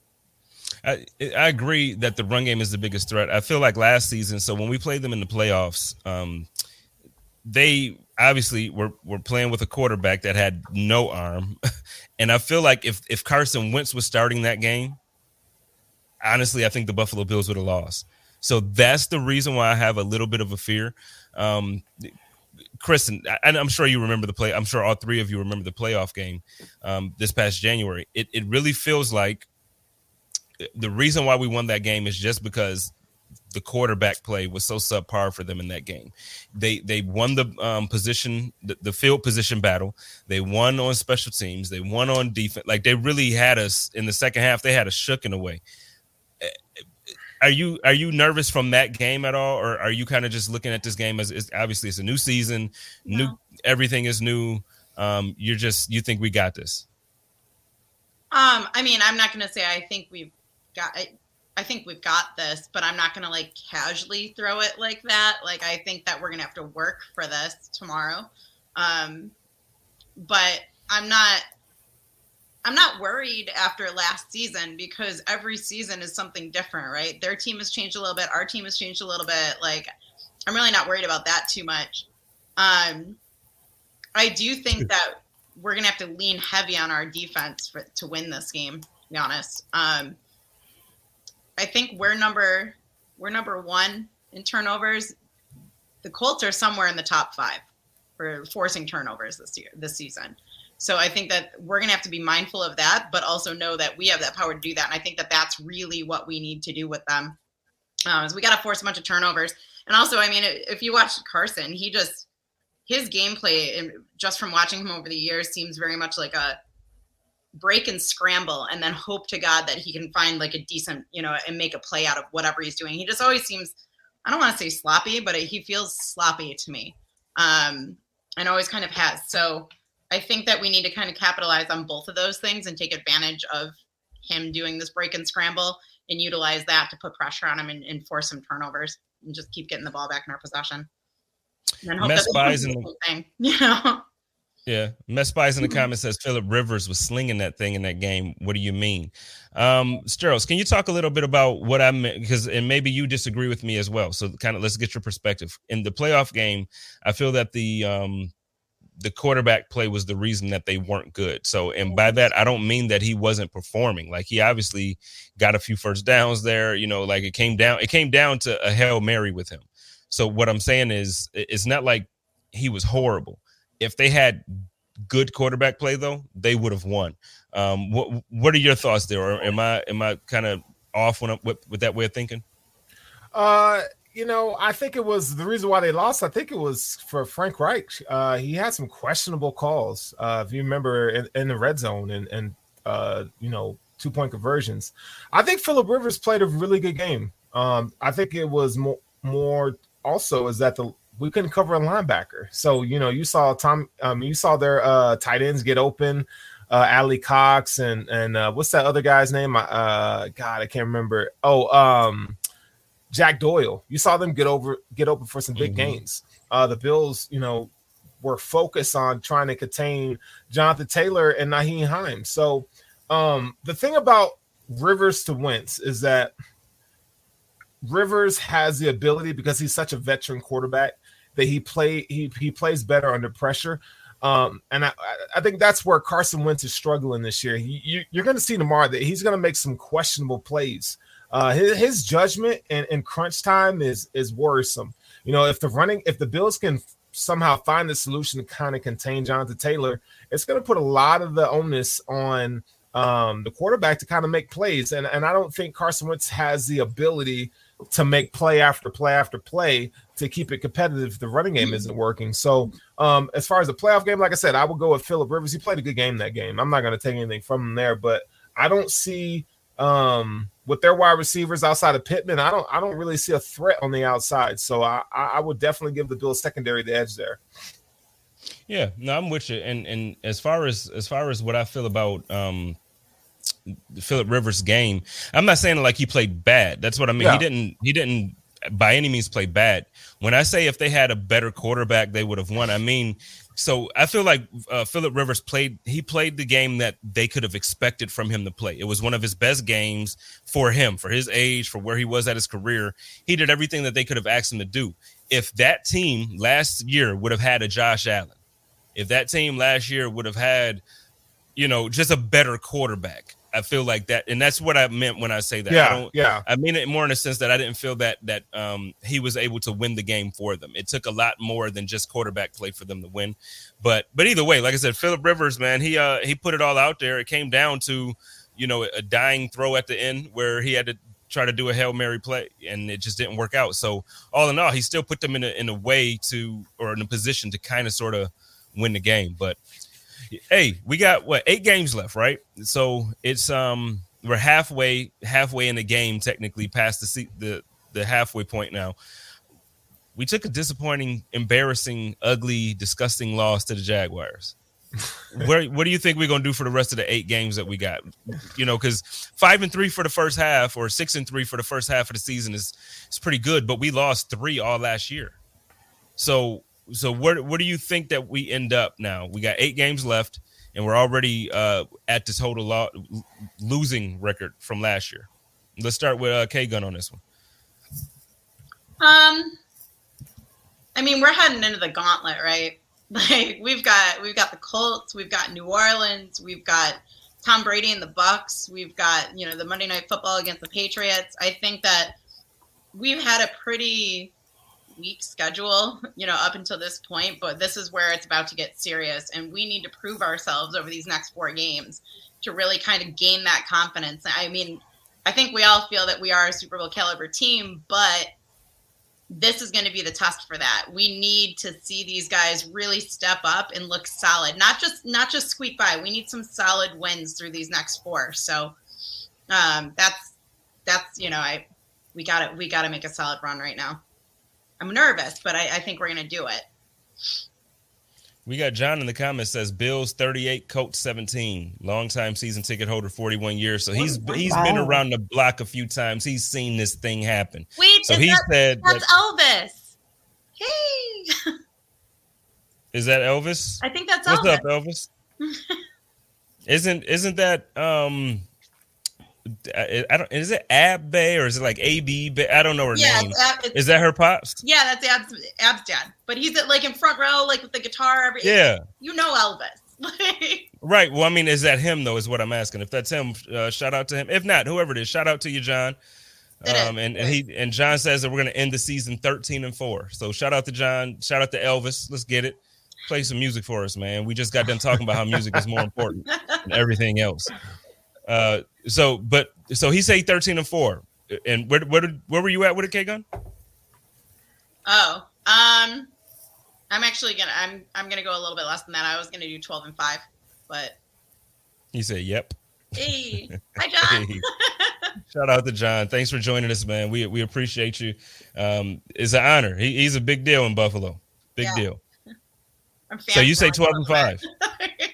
I, I agree that the run game is the biggest threat. I feel like last season, so when we played them in the playoffs, um, they obviously were, were playing with a quarterback that had no arm. And I feel like if, if Carson Wentz was starting that game, honestly, I think the Buffalo Bills would have lost. So that's the reason why I have a little bit of a fear. Um, Kristen, and I'm sure you remember the play. I'm sure all three of you remember the playoff game um, this past January. It, it really feels like the reason why we won that game is just because the quarterback play was so subpar for them in that game. They they won the um, position, the, the field position battle. They won on special teams. They won on defense. Like they really had us in the second half. They had us shook in a way. Are you are you nervous from that game at all, or are you kind of just looking at this game as it's, obviously it's a new season, no. new everything is new. Um, you're just you think we got this? Um, I mean, I'm not going to say I think we've got. I, I think we've got this, but I'm not going to like casually throw it like that. Like I think that we're going to have to work for this tomorrow. Um, but I'm not. I'm not worried after last season because every season is something different, right? Their team has changed a little bit. Our team has changed a little bit. Like, I'm really not worried about that too much. Um, I do think that we're going to have to lean heavy on our defense for, to win this game, to be honest. Um, I think we're number, we're number one in turnovers. The Colts are somewhere in the top five for forcing turnovers this year, this season. So I think that we're going to have to be mindful of that, but also know that we have that power to do that. And I think that that's really what we need to do with them. Um, is we got to force a bunch of turnovers. And also, I mean, if you watch Carson, he just, his gameplay, just from watching him over the years, seems very much like a break and scramble and then hope to God that he can find like a decent, you know, and make a play out of whatever he's doing. He just always seems, I don't want to say sloppy, but he feels sloppy to me. Um, and always kind of has. So I think that we need to kind of capitalize on both of those things and take advantage of him doing this break and scramble and utilize that to put pressure on him and, and force some turnovers and just keep getting the ball back in our possession. And hope Mess that buys in the thing, you know? Yeah, Mess buys in the comments says Phillip Rivers was slinging that thing in that game. What do you mean? Um, Steros, can you talk a little bit about what I meant? Because and maybe you disagree with me as well. So kind of let's get your perspective. In the playoff game, I feel that the um, the quarterback play was the reason that they weren't good. So, and by that, I don't mean that he wasn't performing. Like he obviously got a few first downs there, you know, like it came down, it came down to a Hail Mary with him. So what I'm saying is it's not like he was horrible. If they had good quarterback play though, they would have won. Um, what, what are your thoughts there? Or am I, am I kind of off when I'm, with, with that way of thinking? Uh, You know, I think it was the reason why they lost. I think it was for Frank Reich. Uh, he had some questionable calls. Uh, if you remember in, in the red zone and, and uh, you know, two point conversions. I think Phillip Rivers played a really good game. Um, I think it was more, more also is that the we couldn't cover a linebacker. So, you know, you saw Tom, um, you saw their uh, tight ends get open, uh, Ali Cox and, and uh, what's that other guy's name? Uh, God, I can't remember. Oh, um, Jack Doyle. You saw them get over, get open for some big mm-hmm. gains. Uh, the Bills, you know, were focused on trying to contain Jonathan Taylor and Nyheim Hines. So um, the thing about Rivers to Wentz is that Rivers has the ability, because he's such a veteran quarterback, that he play he he plays better under pressure. Um, and I, I think that's where Carson Wentz is struggling this year. He, you, you're going to see tomorrow that he's going to make some questionable plays. Uh, his, his judgment and, and crunch time is is worrisome. You know, if the running, if the Bills can somehow find the solution to kind of contain Jonathan Taylor, it's going to put a lot of the onus on um, the quarterback to kind of make plays. And and I don't think Carson Wentz has the ability to make play after play after play to keep it competitive if the running game isn't working. So um, as far as the playoff game, like I said, I would go with Phillip Rivers. He played a good game that game. I'm not going to take anything from him there, but I don't see um, with their wide receivers outside of Pittman, I don't I don't really see a threat on the outside. So I, I would definitely give the Bills secondary the edge there. Yeah, no, I'm with you. And and as far as as far as what I feel about um, Phillip Rivers' game, I'm not saying like he played bad. That's what I mean. Yeah. He didn't. He didn't by any means play bad. When I say if they had a better quarterback, they would have won. I mean, so I feel like uh, Phillip Rivers played. He played the game that they could have expected from him to play. It was one of his best games for him, for his age, for where he was at his career. He did everything that they could have asked him to do. If that team last year would have had a Josh Allen, if that team last year would have had, you know, just a better quarterback, I feel like that, and that's what I meant when I say that. Yeah, I don't, yeah. I mean it more in a sense that I didn't feel that that um, he was able to win the game for them. It took a lot more than just quarterback play for them to win. But but either way, like I said, Phillip Rivers, man, he uh, he put it all out there. It came down to, you know, a dying throw at the end where he had to try to do a Hail Mary play, and it just didn't work out. So all in all, he still put them in a in a way to, or in a position to kind of sort of win the game. But hey, we got what eight games left, right? So it's um we're halfway halfway in the game, technically past the the the halfway point now. We took a disappointing, embarrassing, ugly, disgusting loss to the Jaguars. Where what do you think we're gonna do for the rest of the eight games that we got? You know, because five and three for the first half, or six and three for the first half of the season is is pretty good, but we lost three all last year. So so where where do you think that we end up now? We got eight games left, and we're already uh, at the total lo- losing record from last year. Let's start with uh, K-Gun on this one. Um, I mean, we're heading into the gauntlet, right? Like we've got we've got the Colts, we've got New Orleans, we've got Tom Brady and the Bucks, we've got, you know, the Monday Night Football against the Patriots. I think that we've had a pretty weak schedule, you know, up until this point, but this is where it's about to get serious, and we need to prove ourselves over these next four games to really kind of gain that confidence. I mean, I think we all feel that we are a Super Bowl caliber team, but this is going to be the test for that. We need to see these guys really step up and look solid, not just not just squeak by. We need some solid wins through these next four. So um, that's that's you know I we got to we got to make a solid run right now. I'm nervous, but I, I think we're going to do it. We got John in the comments says Bills thirty-eight, Colts seventeen, longtime season ticket holder, forty-one years. So he's he's wow. been around the block a few times. He's seen this thing happen. Wait, so is he that, said that's that, Elvis. Hey, is that Elvis? I think that's What's Elvis. up, Elvis? isn't isn't that um? I, I don't. Is it Ab Bay or is it like A B Bay? I don't know her Yeah, name. it's Ab- it's- Is that her pops? Yeah, that's Ab's, Ab's dad. But he's at, like in front row, like with the guitar. Every, Yeah. You know Elvis. Right. Well, I mean, is that him though? Is what I'm asking. If that's him, uh, shout out to him. If not, whoever it is, shout out to you, John. It is. Um, and, and he and John says that we're going to end the season thirteen and four. So shout out to John. Shout out to Elvis. Let's get it. Play some music for us, man. We just got done talking about how music is more important than everything else. Uh, so, but so he say thirteen and four. And where where did, where were you at with it, K-Gun? Oh, um, I'm actually gonna I'm I'm gonna go a little bit less than that. I was gonna do twelve and five, but He said, "Yep." hey, hi John. Hey. Shout out to John. Thanks for joining us, man. We we appreciate you. Um, it's an honor. He, he's a big deal in Buffalo. Big Yeah. deal. I'm So you say fanboying twelve a and little five. bit.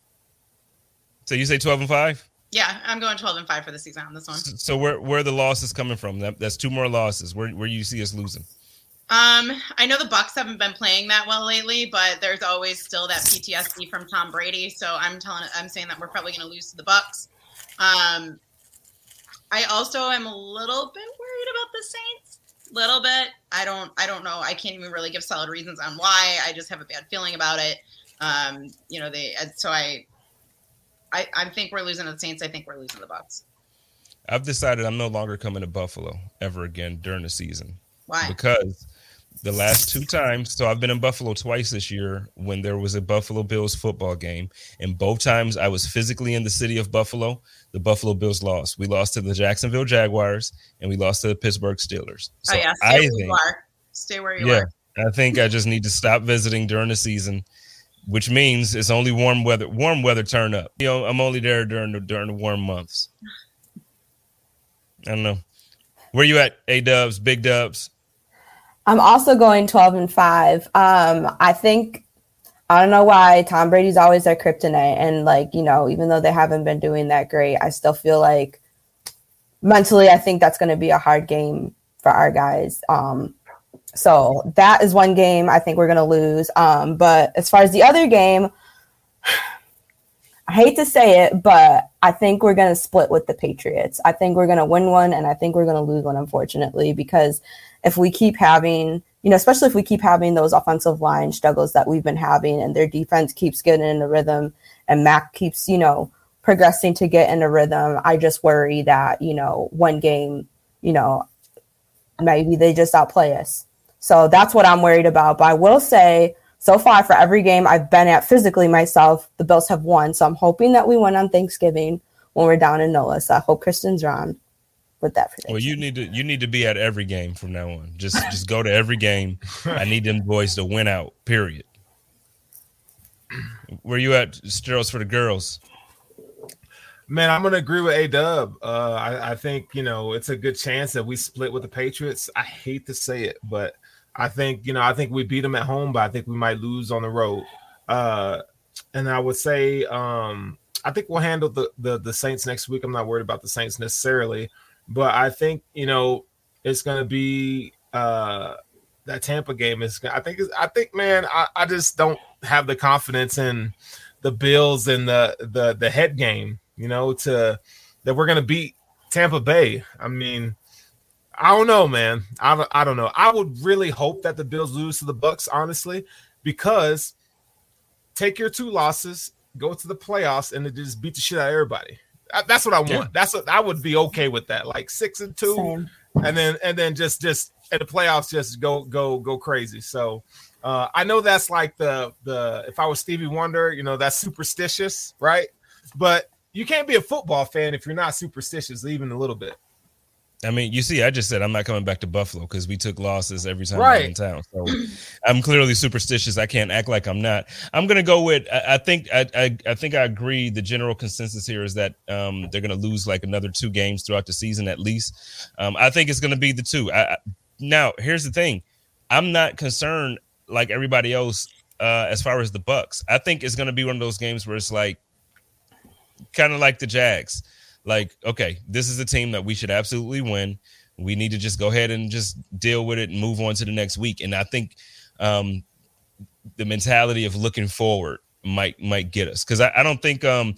So you say twelve and five. Yeah, I'm going twelve and five for the season on this one. So where where are the losses coming from? That, that's two more losses. Where where you see us losing? Um, I know the Bucks haven't been playing that well lately, but there's always still that P T S D from Tom Brady. So I'm telling, I'm saying that we're probably going to lose to the Bucks. Um, I also am a little bit worried about the Saints. Little bit. I don't. I don't know. I can't even really give solid reasons on why. I just have a bad feeling about it. Um, you know, they. So I. I, I think we're losing to the Saints. I think we're losing to the Bucks. I've decided I'm no longer coming to Buffalo ever again during the season. Why? Because the last two times, so I've been in Buffalo twice this year when there was a Buffalo Bills football game, and both times I was physically in the city of Buffalo, the Buffalo Bills lost. We lost to the Jacksonville Jaguars, and we lost to the Pittsburgh Steelers. So oh yeah, stay I where think, you are. Stay where you yeah, are. I think I just need to stop visiting during the season, which means it's only warm weather. Warm weather turn up. You know, I'm only there during the during the warm months. I don't know. Where you at, A-Dubs, Big Dubs? I'm also going twelve and five. Um, I think, I don't know why Tom Brady's always their kryptonite. And like, you know, even though they haven't been doing that great, I still feel like mentally, I think that's going to be a hard game for our guys. Um, so that is one game I think we're going to lose. Um, but as far as the other game, I hate to say it, but I think we're going to split with the Patriots. I think we're going to win one, and I think we're going to lose one, unfortunately, because if we keep having, you know, especially if we keep having those offensive line struggles that we've been having and their defense keeps getting in the rhythm and Mac keeps, you know, progressing to get in a rhythm, I just worry that, you know, one game, you know, maybe they just outplay us. So that's what I'm worried about. But I will say, so far, for every game I've been at physically myself, the Bills have won. So I'm hoping that we win on Thanksgiving when we're down in N O L A. So I hope Kristen's wrong with that prediction. Well, you need to you need to be at every game from now on. Just just go to every game. I need them boys to win out. Period. Where you at, Steros, for the girls? Man, I'm gonna agree with A Dub. Uh, I, I think you know it's a good chance that we split with the Patriots. I hate to say it, but I think you know I think we beat them at home, but I think we might lose on the road. Uh, and I would say um, I think we'll handle the, the the Saints next week. I'm not worried about the Saints necessarily, but I think you know it's gonna be uh, that Tampa game is. I think it's, I think man, I, I just don't have the confidence in the Bills and the the the head game. You know, to that we're gonna beat Tampa Bay. I mean, I don't know, man. I I don't know. I would really hope that the Bills lose to the Bucs, honestly, because take your two losses, go to the playoffs, and then just beat the shit out of everybody. That's what I want. Yeah. That's what I would be okay with that. Like six and two, Same. and then and then just just at the playoffs, just go go go crazy. So uh, I know that's like the the if I was Stevie Wonder, you know, that's superstitious, right? But you can't be a football fan if you're not superstitious, even a little bit. I mean, you see, I just said I'm not coming back to Buffalo because we took losses every time right. I'm in town. So I'm clearly superstitious. I can't act like I'm not. I'm gonna go with. I, I think. I, I. I think I agree. The general consensus here is that um, they're gonna lose like another two games throughout the season at least. Um, I think it's gonna be the two. I, I, now, here's the thing. I'm not concerned like everybody else uh, as far as the Bucs. I think it's gonna be one of those games where it's like. Kind of like the Jags, like, okay, this is a team that we should absolutely win. We need to just go ahead and just deal with it and move on to the next week. And I think um, the mentality of looking forward might might get us because I, I don't think um,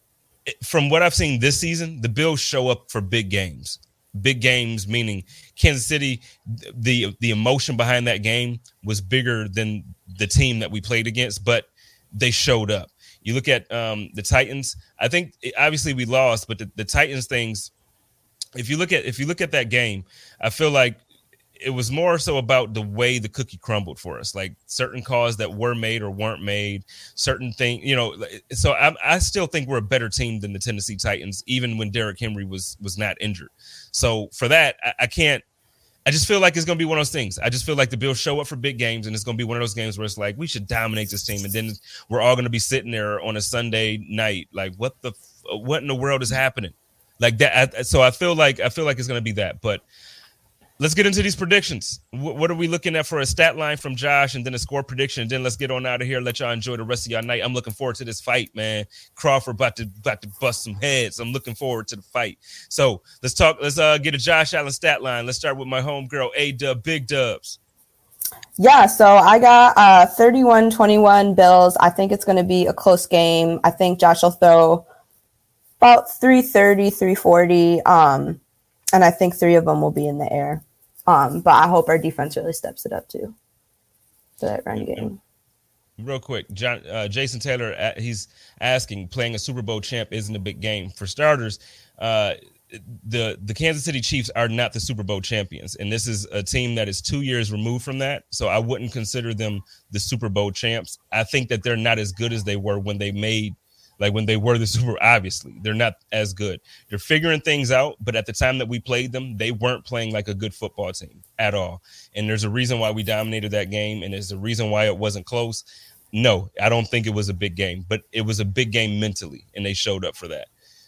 from what I've seen this season, the Bills show up for big games. Big games, meaning Kansas City, the the emotion behind that game was bigger than the team that we played against, but they showed up. You look at um, the Titans. I think obviously we lost, but the, the Titans things. If you look at if you look at that game, I feel like it was more so about the way the cookie crumbled for us. Like certain calls that were made or weren't made, certain things, you know. So I, I still think we're a better team than the Tennessee Titans, even when Derrick Henry was was not injured. So for that, I, I can't. I just feel like it's going to be one of those things. I just feel like the Bills show up for big games, and it's going to be one of those games where it's like, we should dominate this team. And then we're all going to be sitting there on a Sunday night. Like, what the, what in the world is happening? Like that. I, so I feel like, I feel like it's going to be that, but let's get into these predictions. W- what are we looking at for a stat line from Josh and then a score prediction? And then let's get on out of here. Let y'all enjoy the rest of y'all night. I'm looking forward to this fight, man. Crawford about to about to bust some heads. I'm looking forward to the fight. So let's talk. Let's uh, get a Josh Allen stat line. Let's start with my homegirl, A-Dub, Big Dubs. Yeah, so I got uh, thirty-one twenty-one Bills. I think it's going to be a close game. I think Josh will throw about three thirty, three forty, um, and I think three of them will be in the air. Um, but I hope our defense really steps it up too. For that run game. Real quick, John, uh, Jason Taylor, uh, he's asking, playing a Super Bowl champ isn't a big game. For starters, uh, the the Kansas City Chiefs are not the Super Bowl champions, and this is a team that is two years removed from that. So I wouldn't consider them the Super Bowl champs. I think that they're not as good as they were when they made. Like when they were the Super, obviously they're not as good. They're figuring things out, but at the time that we played them, they weren't playing like a good football team at all. And there's a reason why we dominated that game, and there's a reason why it wasn't close. No, I don't think it was a big game, but it was a big game mentally, and they showed up for that.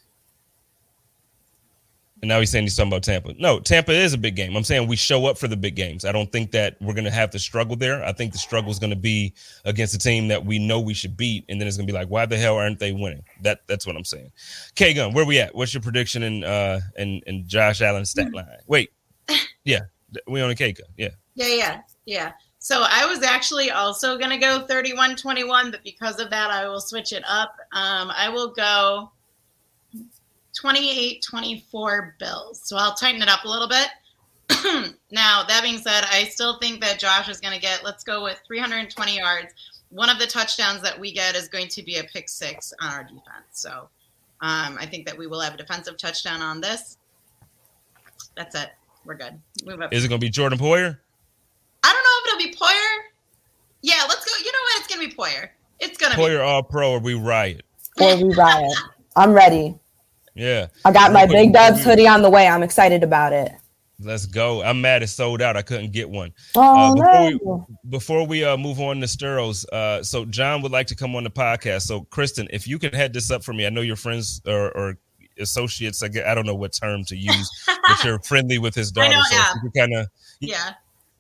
And now he's saying he's talking about Tampa. No, Tampa is a big game. I'm saying we show up for the big games. I don't think that we're going to have to struggle there. I think the struggle is going to be against a team that we know we should beat, and then it's going to be like, why the hell aren't they winning? That That's what I'm saying. K-Gun, where we at? What's your prediction in uh in, in Josh Allen's stat line? Wait. Yeah, we on a K-Gun. Yeah. Yeah, yeah, yeah. So I was actually also going to go thirty-one twenty-one, but because of that, I will switch it up. Um, I will go twenty-eight twenty-four Bills. So I'll tighten it up a little bit. Now, that being said, I still think that Josh is going to get, let's go with three hundred twenty yards. One of the touchdowns that we get is going to be a pick six on our defense. So um, I think that we will have a defensive touchdown on this. That's it. We're good. Move up. Is it going to be Jordan Poyer? I don't know if it'll be Poyer. Yeah, let's go. You know what? It's going to be Poyer. It's going to be Poyer all pro or we riot. Or we riot. I'm ready. Yeah. I got my Big Dubs hoodie on the way. I'm excited about it. Let's go. I'm mad it's sold out. I couldn't get one. Oh, uh, before, no. we, before we uh, move on to Sturros, uh, so John would like to come on the podcast. So, Kristen, if you could head this up for me, I know your friends or, or associates, I, get, I don't know what term to use, but you're friendly with his daughter. I know, so yeah. if you kind of, Yeah.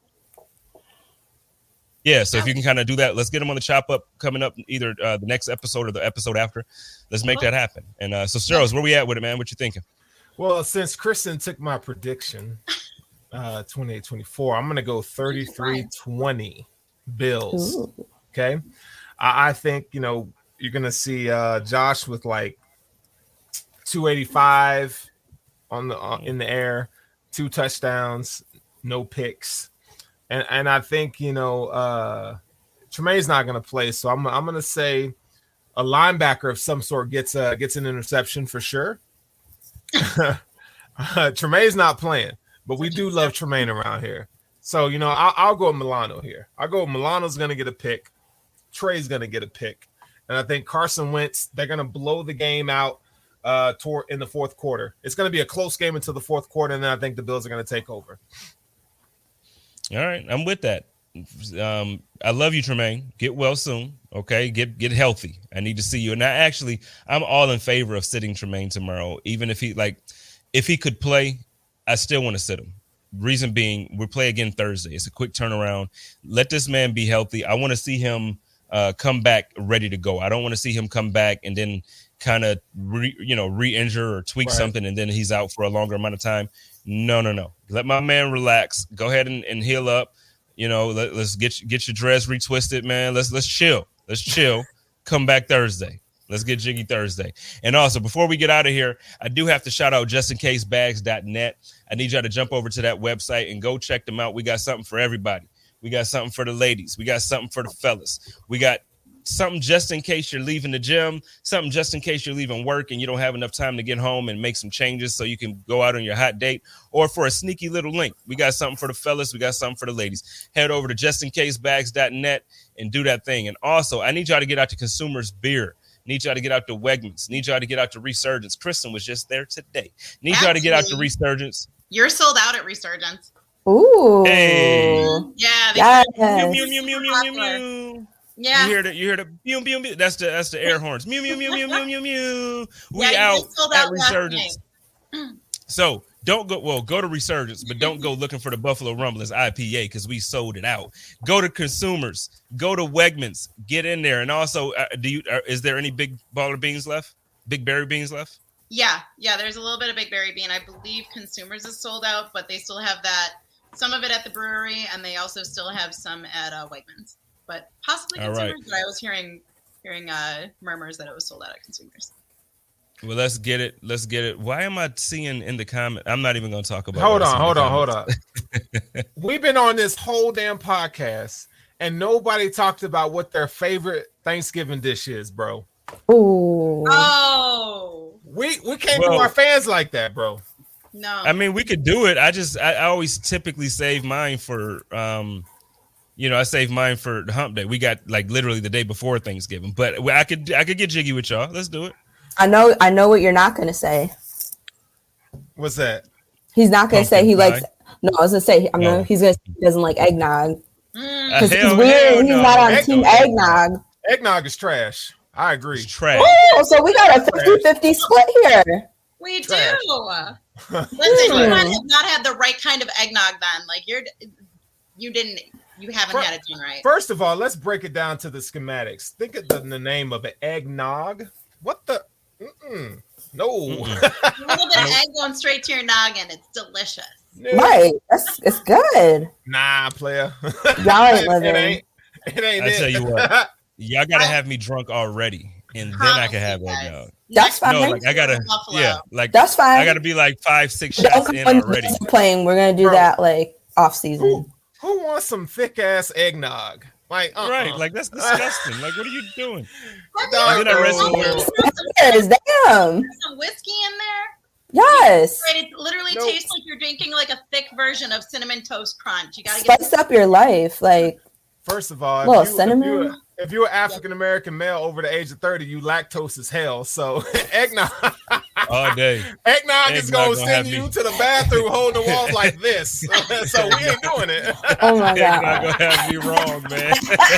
Yeah, so if you can kind of do that, let's get him on the chop up coming up either uh, the next episode or the episode after. Let's make that happen. And uh, so, Sturros, where we at with it, man? What you thinking? Well, since Kristen took my prediction, uh, twenty-eight twenty-four, I'm going to go thirty-three twenty Bills. Ooh. Okay. I, I think, you know, you're going to see uh, Josh with like two eighty-five on the uh, in the air, two touchdowns, no picks. And and I think, you know, uh, Tremaine's not going to play. So I'm, I'm going to say a linebacker of some sort gets uh, gets an interception for sure. uh, Tremaine's not playing, but we do love Tremaine around here. So, you know, I'll, I'll go with Milano here. I'll go with Milano's going to get a pick. Trey's going to get a pick. And I think Carson Wentz, they're going to blow the game out uh, toward in the fourth quarter. It's going to be a close game until the fourth quarter, and then I think the Bills are going to take over. All right, I'm with that. Um, I love you, Tremaine. Get well soon. Okay, get get healthy. I need to see you. And I actually, I'm all in favor of sitting Tremaine tomorrow. Even if he like, if he could play, I still want to sit him. Reason being, we play again Thursday. It's a quick turnaround. Let this man be healthy. I want to see him uh, come back ready to go. I don't want to see him come back and then kind of re, you know re-injure or tweak right. something and then he's out for a longer amount of time. No, no, no. Let my man relax. Go ahead and, and heal up. You know, let, let's get get your dress retwisted, man. Let's let's chill. Let's chill. Come back Thursday. Let's get jiggy Thursday. And also, before we get out of here, I do have to shout out just in case bags dot net. I need y'all to jump over to that website and go check them out. We got something for everybody. We got something for the ladies. We got something for the fellas. We got something just in case you're leaving the gym, something just in case you're leaving work and you don't have enough time to get home and make some changes so you can go out on your hot date, or for a sneaky little link. We got something for the fellas. We got something for the ladies. Head over to just in case bags dot net and do that thing. And also, I need y'all to get out to Consumers Beer. Need y'all to get out to Wegmans. Need y'all to get out to Resurgence. Kristen was just there today. Need Absolutely. y'all to get out to Resurgence. You're sold out at Resurgence. Ooh. Hey. Yeah. Yes. Mew, mew, mew, mew, mew, mew, mew. Yeah. You hear the you hear the mew, mew, mew. That's the that's the air horns. Mew, mew, mew, mew, mew, mew, mew. We yeah, out at Resurgence. So don't go well, go to Resurgence, but don't go looking for the Buffalo Rumblings I P A because we sold it out. Go to Consumers, go to Wegmans, get in there. And also, uh, do you uh, is there any big baller beans left? Big berry beans left? Yeah, yeah, there's a little bit of big berry bean. I believe Consumers is sold out, but they still have that, some of it at the brewery, and they also still have some at uh, Wegmans. But possibly Consumers, right. But I was hearing hearing uh, murmurs that it was sold out at Consumers. Well, let's get it. Let's get it. Why am I seeing in the comment? I'm not even going to talk about. Hold on, hold on, hold on. We've been on this whole damn podcast, and nobody talked about what their favorite Thanksgiving dish is, bro. Ooh. Oh. We we can't well, do our fans like that, bro. No. I mean, we could do it. I just I, I always typically save mine for um. You know, I save mine for the hump day. We got like literally the day before Thanksgiving, but I could I could get jiggy with y'all. Let's do it. I know I know what you're not gonna say. What's that? He's not gonna Pumpkin say he pie. likes. No, I was gonna say I'm No. gonna, he's gonna say he doesn't like eggnog because Uh, he's hell- weird. hell He's no. not on Egg- team eggnog. Eggnog is trash. I agree. It's trash. Oh, so we got a fifty-fifty split here. We Trash. do. Listen, you might have not had the right kind of eggnog then. Like you're, you didn't, you haven't Fir- had it done right. First of all, let's break it down to the schematics. Think of the, the name of it, eggnog. What the? Mm-mm. No. Mm-mm. A little bit of egg going straight to your noggin. It's delicious. No. Right, that's it's good. Nah, player. Y'all ain't it, living. it ain't. It ain't. I it. tell you what, y'all gotta have me drunk already, and then I can have Promise you eggnog. guys. That's fine. No, like I gotta, Buffalo. yeah, like That's fine. I gotta be like five, six Don't shots come in on already. playing. We're gonna do Bro. that like off season. Who, who wants some thick ass eggnog? Like, uh-uh. Right, like that's disgusting. Like, what are you doing? Dog, And then I bro. wrestle with- Yes, damn. Some whiskey in there. Yes. Right, it literally Nope. tastes like you're drinking like a thick version of cinnamon toast crunch. You gotta get Spice up your life, like First of all, Little if you, cinnamon. if you're, if you're an African American male over the age of thirty, you lactose as hell. So eggnog. all day. Eggnog is gonna, Eggnog gonna send have you me- to the bathroom holding the walls like this. So we ain't doing it. Oh my Not god. gonna have me wrong, man.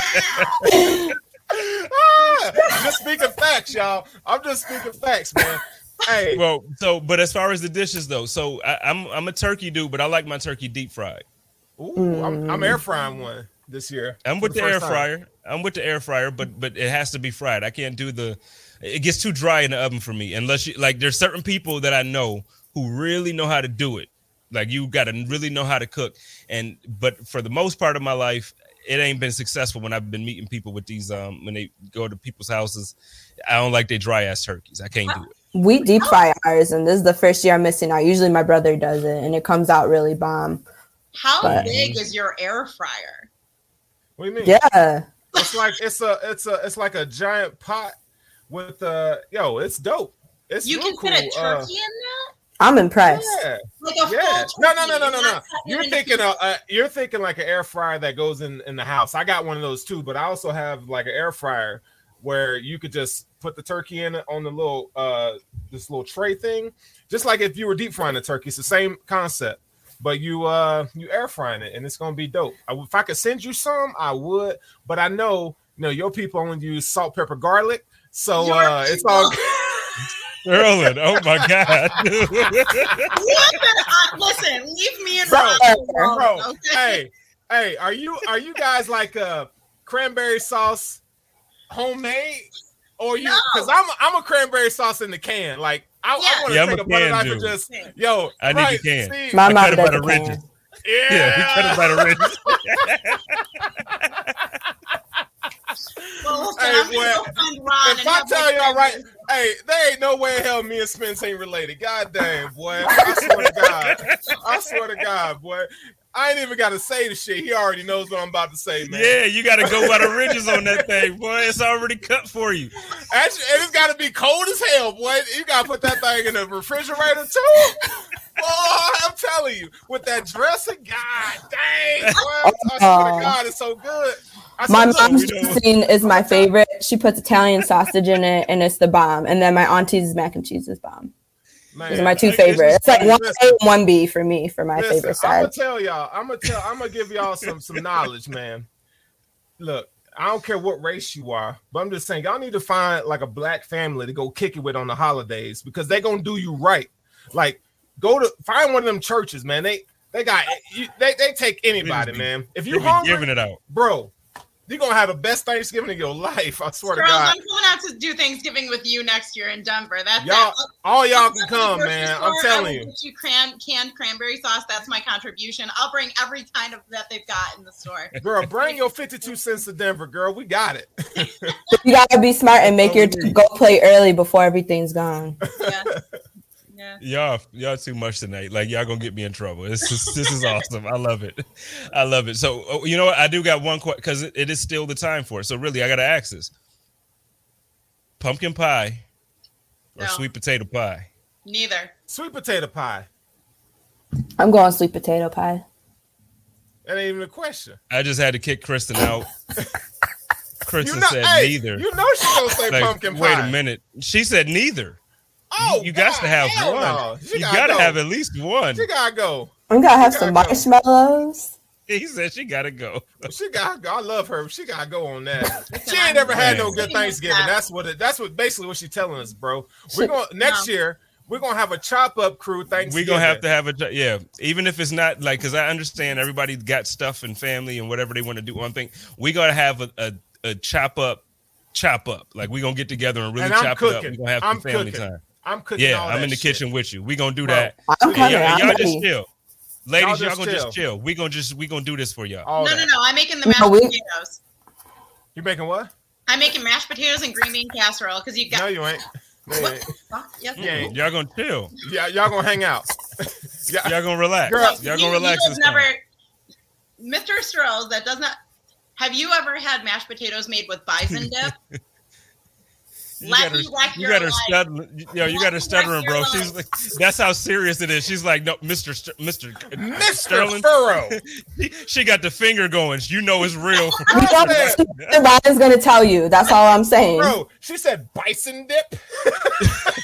Ah, I'm just speaking facts, y'all. I'm just speaking facts, man. Hey, Well, so but as far as the dishes though, so I, I'm I'm a turkey dude, but I like my turkey deep fried. ooh, I'm, I'm air frying one this year. I'm with for the air first time. fryer. I'm with the air fryer, but but it has to be fried. I can't do the. It gets too dry in the oven for me unless you like. There's certain people that I know who really know how to do it. Like you got to really know how to cook. And but for the most part of my life, it ain't been successful when I've been meeting people with these. Um, when they go to people's houses, I don't like they dry ass turkeys. I can't do it. We deep fry ours, and this is the first year I'm missing out. Usually my brother does it, and it comes out really bomb. How But- big is your air fryer? What do you mean? Yeah. It's like it's a it's a it's like a giant pot with uh yo, it's dope. It's You real can cool. fit a turkey Uh, in that? I'm impressed. yeah, Like a yeah. full No, turkey. no, no, no, no, You're no. not cutting You're it into thinking pieces. uh, uh you're thinking like an air fryer that goes in in the house. I got one of those too, but I also have like an air fryer where you could just put the turkey in it on the little uh this little tray thing, just like if you were deep frying the turkey. It's the same concept, but you uh you air frying it, and it's gonna be dope. I, if I could send you some, I would, but I know you know your people only use salt, pepper, garlic, so Your uh it's all. people- Erlen, oh my god. Listen, I, listen, leave me in Bro, Rob alone, Bro, okay? hey, hey, are you are you guys like uh cranberry sauce homemade, or you? No. Because I'm I'm a cranberry sauce in the can. Like I, Yeah. I want to Yeah, I'm take a a butter can knife and dude. just yo. I need right, the can. see, My I mom cut it by does the the ridges. can. yeah, Yeah, we cut it by the ridges. Well, listen, Hey, I'm boy, gonna go find Ron If and I have tell my y'all right, friends- hey, there ain't no way in hell me and Spence ain't related. God damn, boy. I swear to God. I swear to God, boy. I ain't even got to say the shit. He already knows what I'm about to say, man. Yeah, you got to go by the ridges on that thing, boy. It's already cut for you. Actually, and it's got to be cold as hell, boy. You got to put that thing in the refrigerator, too. Oh, I'm telling you. With that dressing, God dang, boy. I swear to God, it's so good. I My said, look, mom's we know- dressing is my favorite. She puts Italian sausage in it, and it's the bomb. And then my auntie's mac and cheese is bomb. man, Those are my two it's just favorites. It's like funny. one Listen, A and one B for me for my Listen, favorite I'm gonna side. tell y'all. I'm gonna tell. I'm gonna give y'all some some knowledge, man. Look, I don't care what race you are, but I'm just saying y'all need to find like a black family to go kick it with on the holidays because they gonna do you right. Like, go to find one of them churches, man. They they got you, they they take anybody, be- man. If They you be hungry, giving it out. bro, you're gonna have the best Thanksgiving of your life. I swear Girls, to God. I'm coming out to do Thanksgiving with you next year in Denver. That's Y'all, it. all y'all I'll can go to the come, grocery man. store, I'm I telling will you. Get you cran, canned cranberry sauce. That's my contribution. I'll bring every kind of that they've got in the store. Girl, bring your fifty-two cents to Denver, girl. We got it. You gotta be smart and make your Totally. go play early before everything's gone. Yeah. Yeah. Y'all, y'all too much tonight. Like y'all gonna get me in trouble. This is this is awesome. I love it. I love it. So oh, you know what? I do got one question because it, it is still the time for it. So really, I gotta ask this: pumpkin pie or No. sweet potato pie? Neither. Sweet potato pie. I'm going sweet potato pie. That ain't even a question. I just had to kick Kristen out. Kristen You know, said hey, neither. You know she gonna say Like, pumpkin pie. wait a minute. She said neither. Oh, you got God, to have hell one. no. She You gotta gotta go. have at least one. She gotta go. I'm gonna have You some gotta go. marshmallows. He said she gotta go. She gotta go. I love her. She gotta go on that. Listen, She ain't I'm never had no saying. good Thanksgiving. That's what it. That's what basically what she's telling us, bro. We're She- going next No. year. We're gonna have a chop up crew Thanksgiving. We're gonna have to have a yeah, even if it's not like because I understand everybody got stuff and family and whatever they want to do on thing. We gotta have a, a, a chop up, chop up. Like we gonna get together and really And I'm chop it up. cooking. We're gonna have some I'm family cooking. time. I'm cooking. Yeah, all I'm that in the shit. kitchen with you. We gonna do Bro, that. I'm And coming. y'all, and I'm y'all just ready. chill. Ladies, Y'all y'all, just gonna chill. just chill. We gonna just we gonna do this for y'all. All no, that. no, no. I'm making the No, mashed we- potatoes. You making what? I'm making mashed potatoes and green bean casserole because you got. No, you ain't. No, you ain't. Fuck, yes, Yeah. you do. Y'all gonna chill. Yeah, y'all gonna hang out. yeah. Y'all gonna relax. Girl, Like, y'all you- gonna relax you this have never, time. Mister Strohs, that does not. Have you ever had mashed potatoes made with bison dip? You Let got her, me wreck you your got her life. stuttering. Yo, you Let got her me stuttering, wreck bro. your She's life. like, that's how serious it is. She's like, no, Mister St- Mister Mister Sterling. Furrow. She, she got the finger going. You know it's real. You know what Ryan's gonna tell you. That's all I'm saying. Bro, she said bison dip.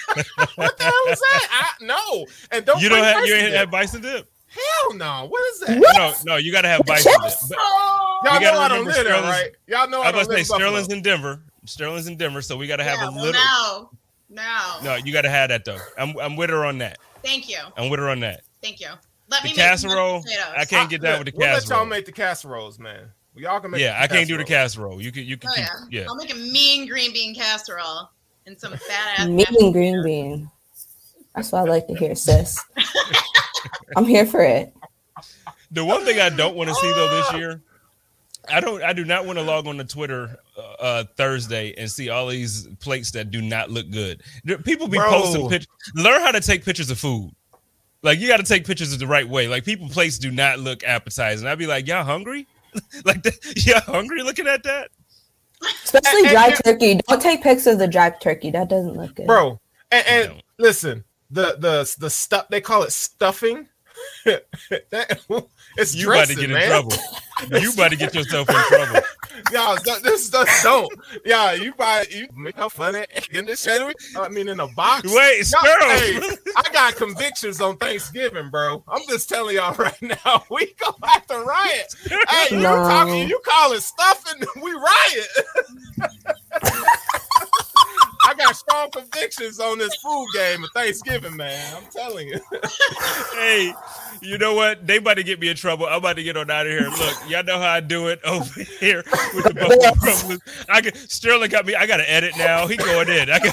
What the hell is that? I, no, and don't You don't have you bison ain't dip. have bison dip. Hell no. What is that? What? No, no, you got to have bison dip. Chips? But Y'all You know gotta I don't remember live there, Sterling's- right? Y'all know I I don't was live say in Buffalo. Sterling's in Denver. Sterling's in Denver, so we got to have Yeah, a well, little. now, now. No, you got to have that though. I'm I'm with her on that. Thank you, I'm with her on that. thank you. Let The me make some casserole, potatoes. I can't get down with the We'll let y'all casserole. make the casseroles, man. Well, y'all can make Yeah, the I can't do the casseroles. casserole. You can you can Oh keep yeah. yeah. I'll make a mean green bean casserole and some fat ass. Mean green bean. That's what I like to hear, sis. I'm here for it. The one thing I don't want to see though this year, I don't. I do not want to log on to Twitter uh, uh, Thursday and see all these plates that do not look good. There- People be Bro. posting pictures. Learn how to take pictures of food. Like you got to take pictures the right way. Like people plates do not look appetizing. I'd be like, y'all hungry? Like that, y'all hungry looking at that? Especially And- dry and- turkey. Don't take pics of the dry turkey. That doesn't look good. Bro, and, and No. listen, the the the stuff they call it stuffing. that, it's You about to dressing, get in man. trouble. You about to get yourself in trouble. Y'all, th- this stuff don't. Yeah, you buy you make how funny in the sandwich. I mean, in a box. Wait, Y'all- sparrows. hey, I got convictions on Thanksgiving, bro. I'm just telling y'all right now. We go have to riot. Hey, you No. talking? You call it stuffing? We riot. I got strong convictions on this food game of Thanksgiving, man. I'm telling you. Hey, you know what? They about to get me in trouble. I'm about to get on out of here. Look, y'all know how I do it over here with the Buffalo Rumblers. I can, Sterling got me. I got to edit now. He going in. I got.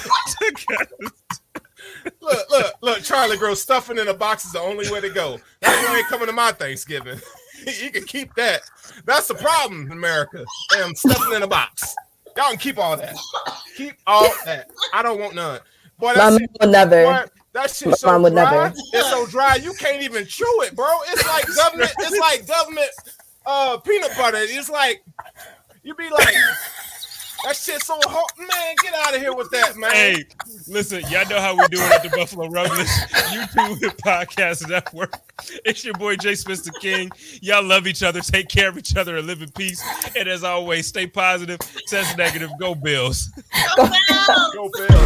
Look, look, look. Charlie Grow stuffing in a box is the only way to go. That's why ain't coming to my Thanksgiving. You can keep that. That's the problem in America. Damn, stuffing in a box. Y'all can keep all that. Keep all that. I don't want none. Boy, My that mom shit, would never. boy, that shit My so mom would dry. never. It's so dry you can't even chew it, bro. It's like government. It's like government uh, peanut butter. It's like you be like that shit so hot, man. Get out of here with that, man. Hey, listen, y'all know how we do it at the Buffalo Rumblers YouTube and Podcast Network. It's your boy Jay Smith the King. Y'all love each other, take care of each other, and live in peace. And as always, stay positive, test negative, go Bills. Go Bills! Go Bills.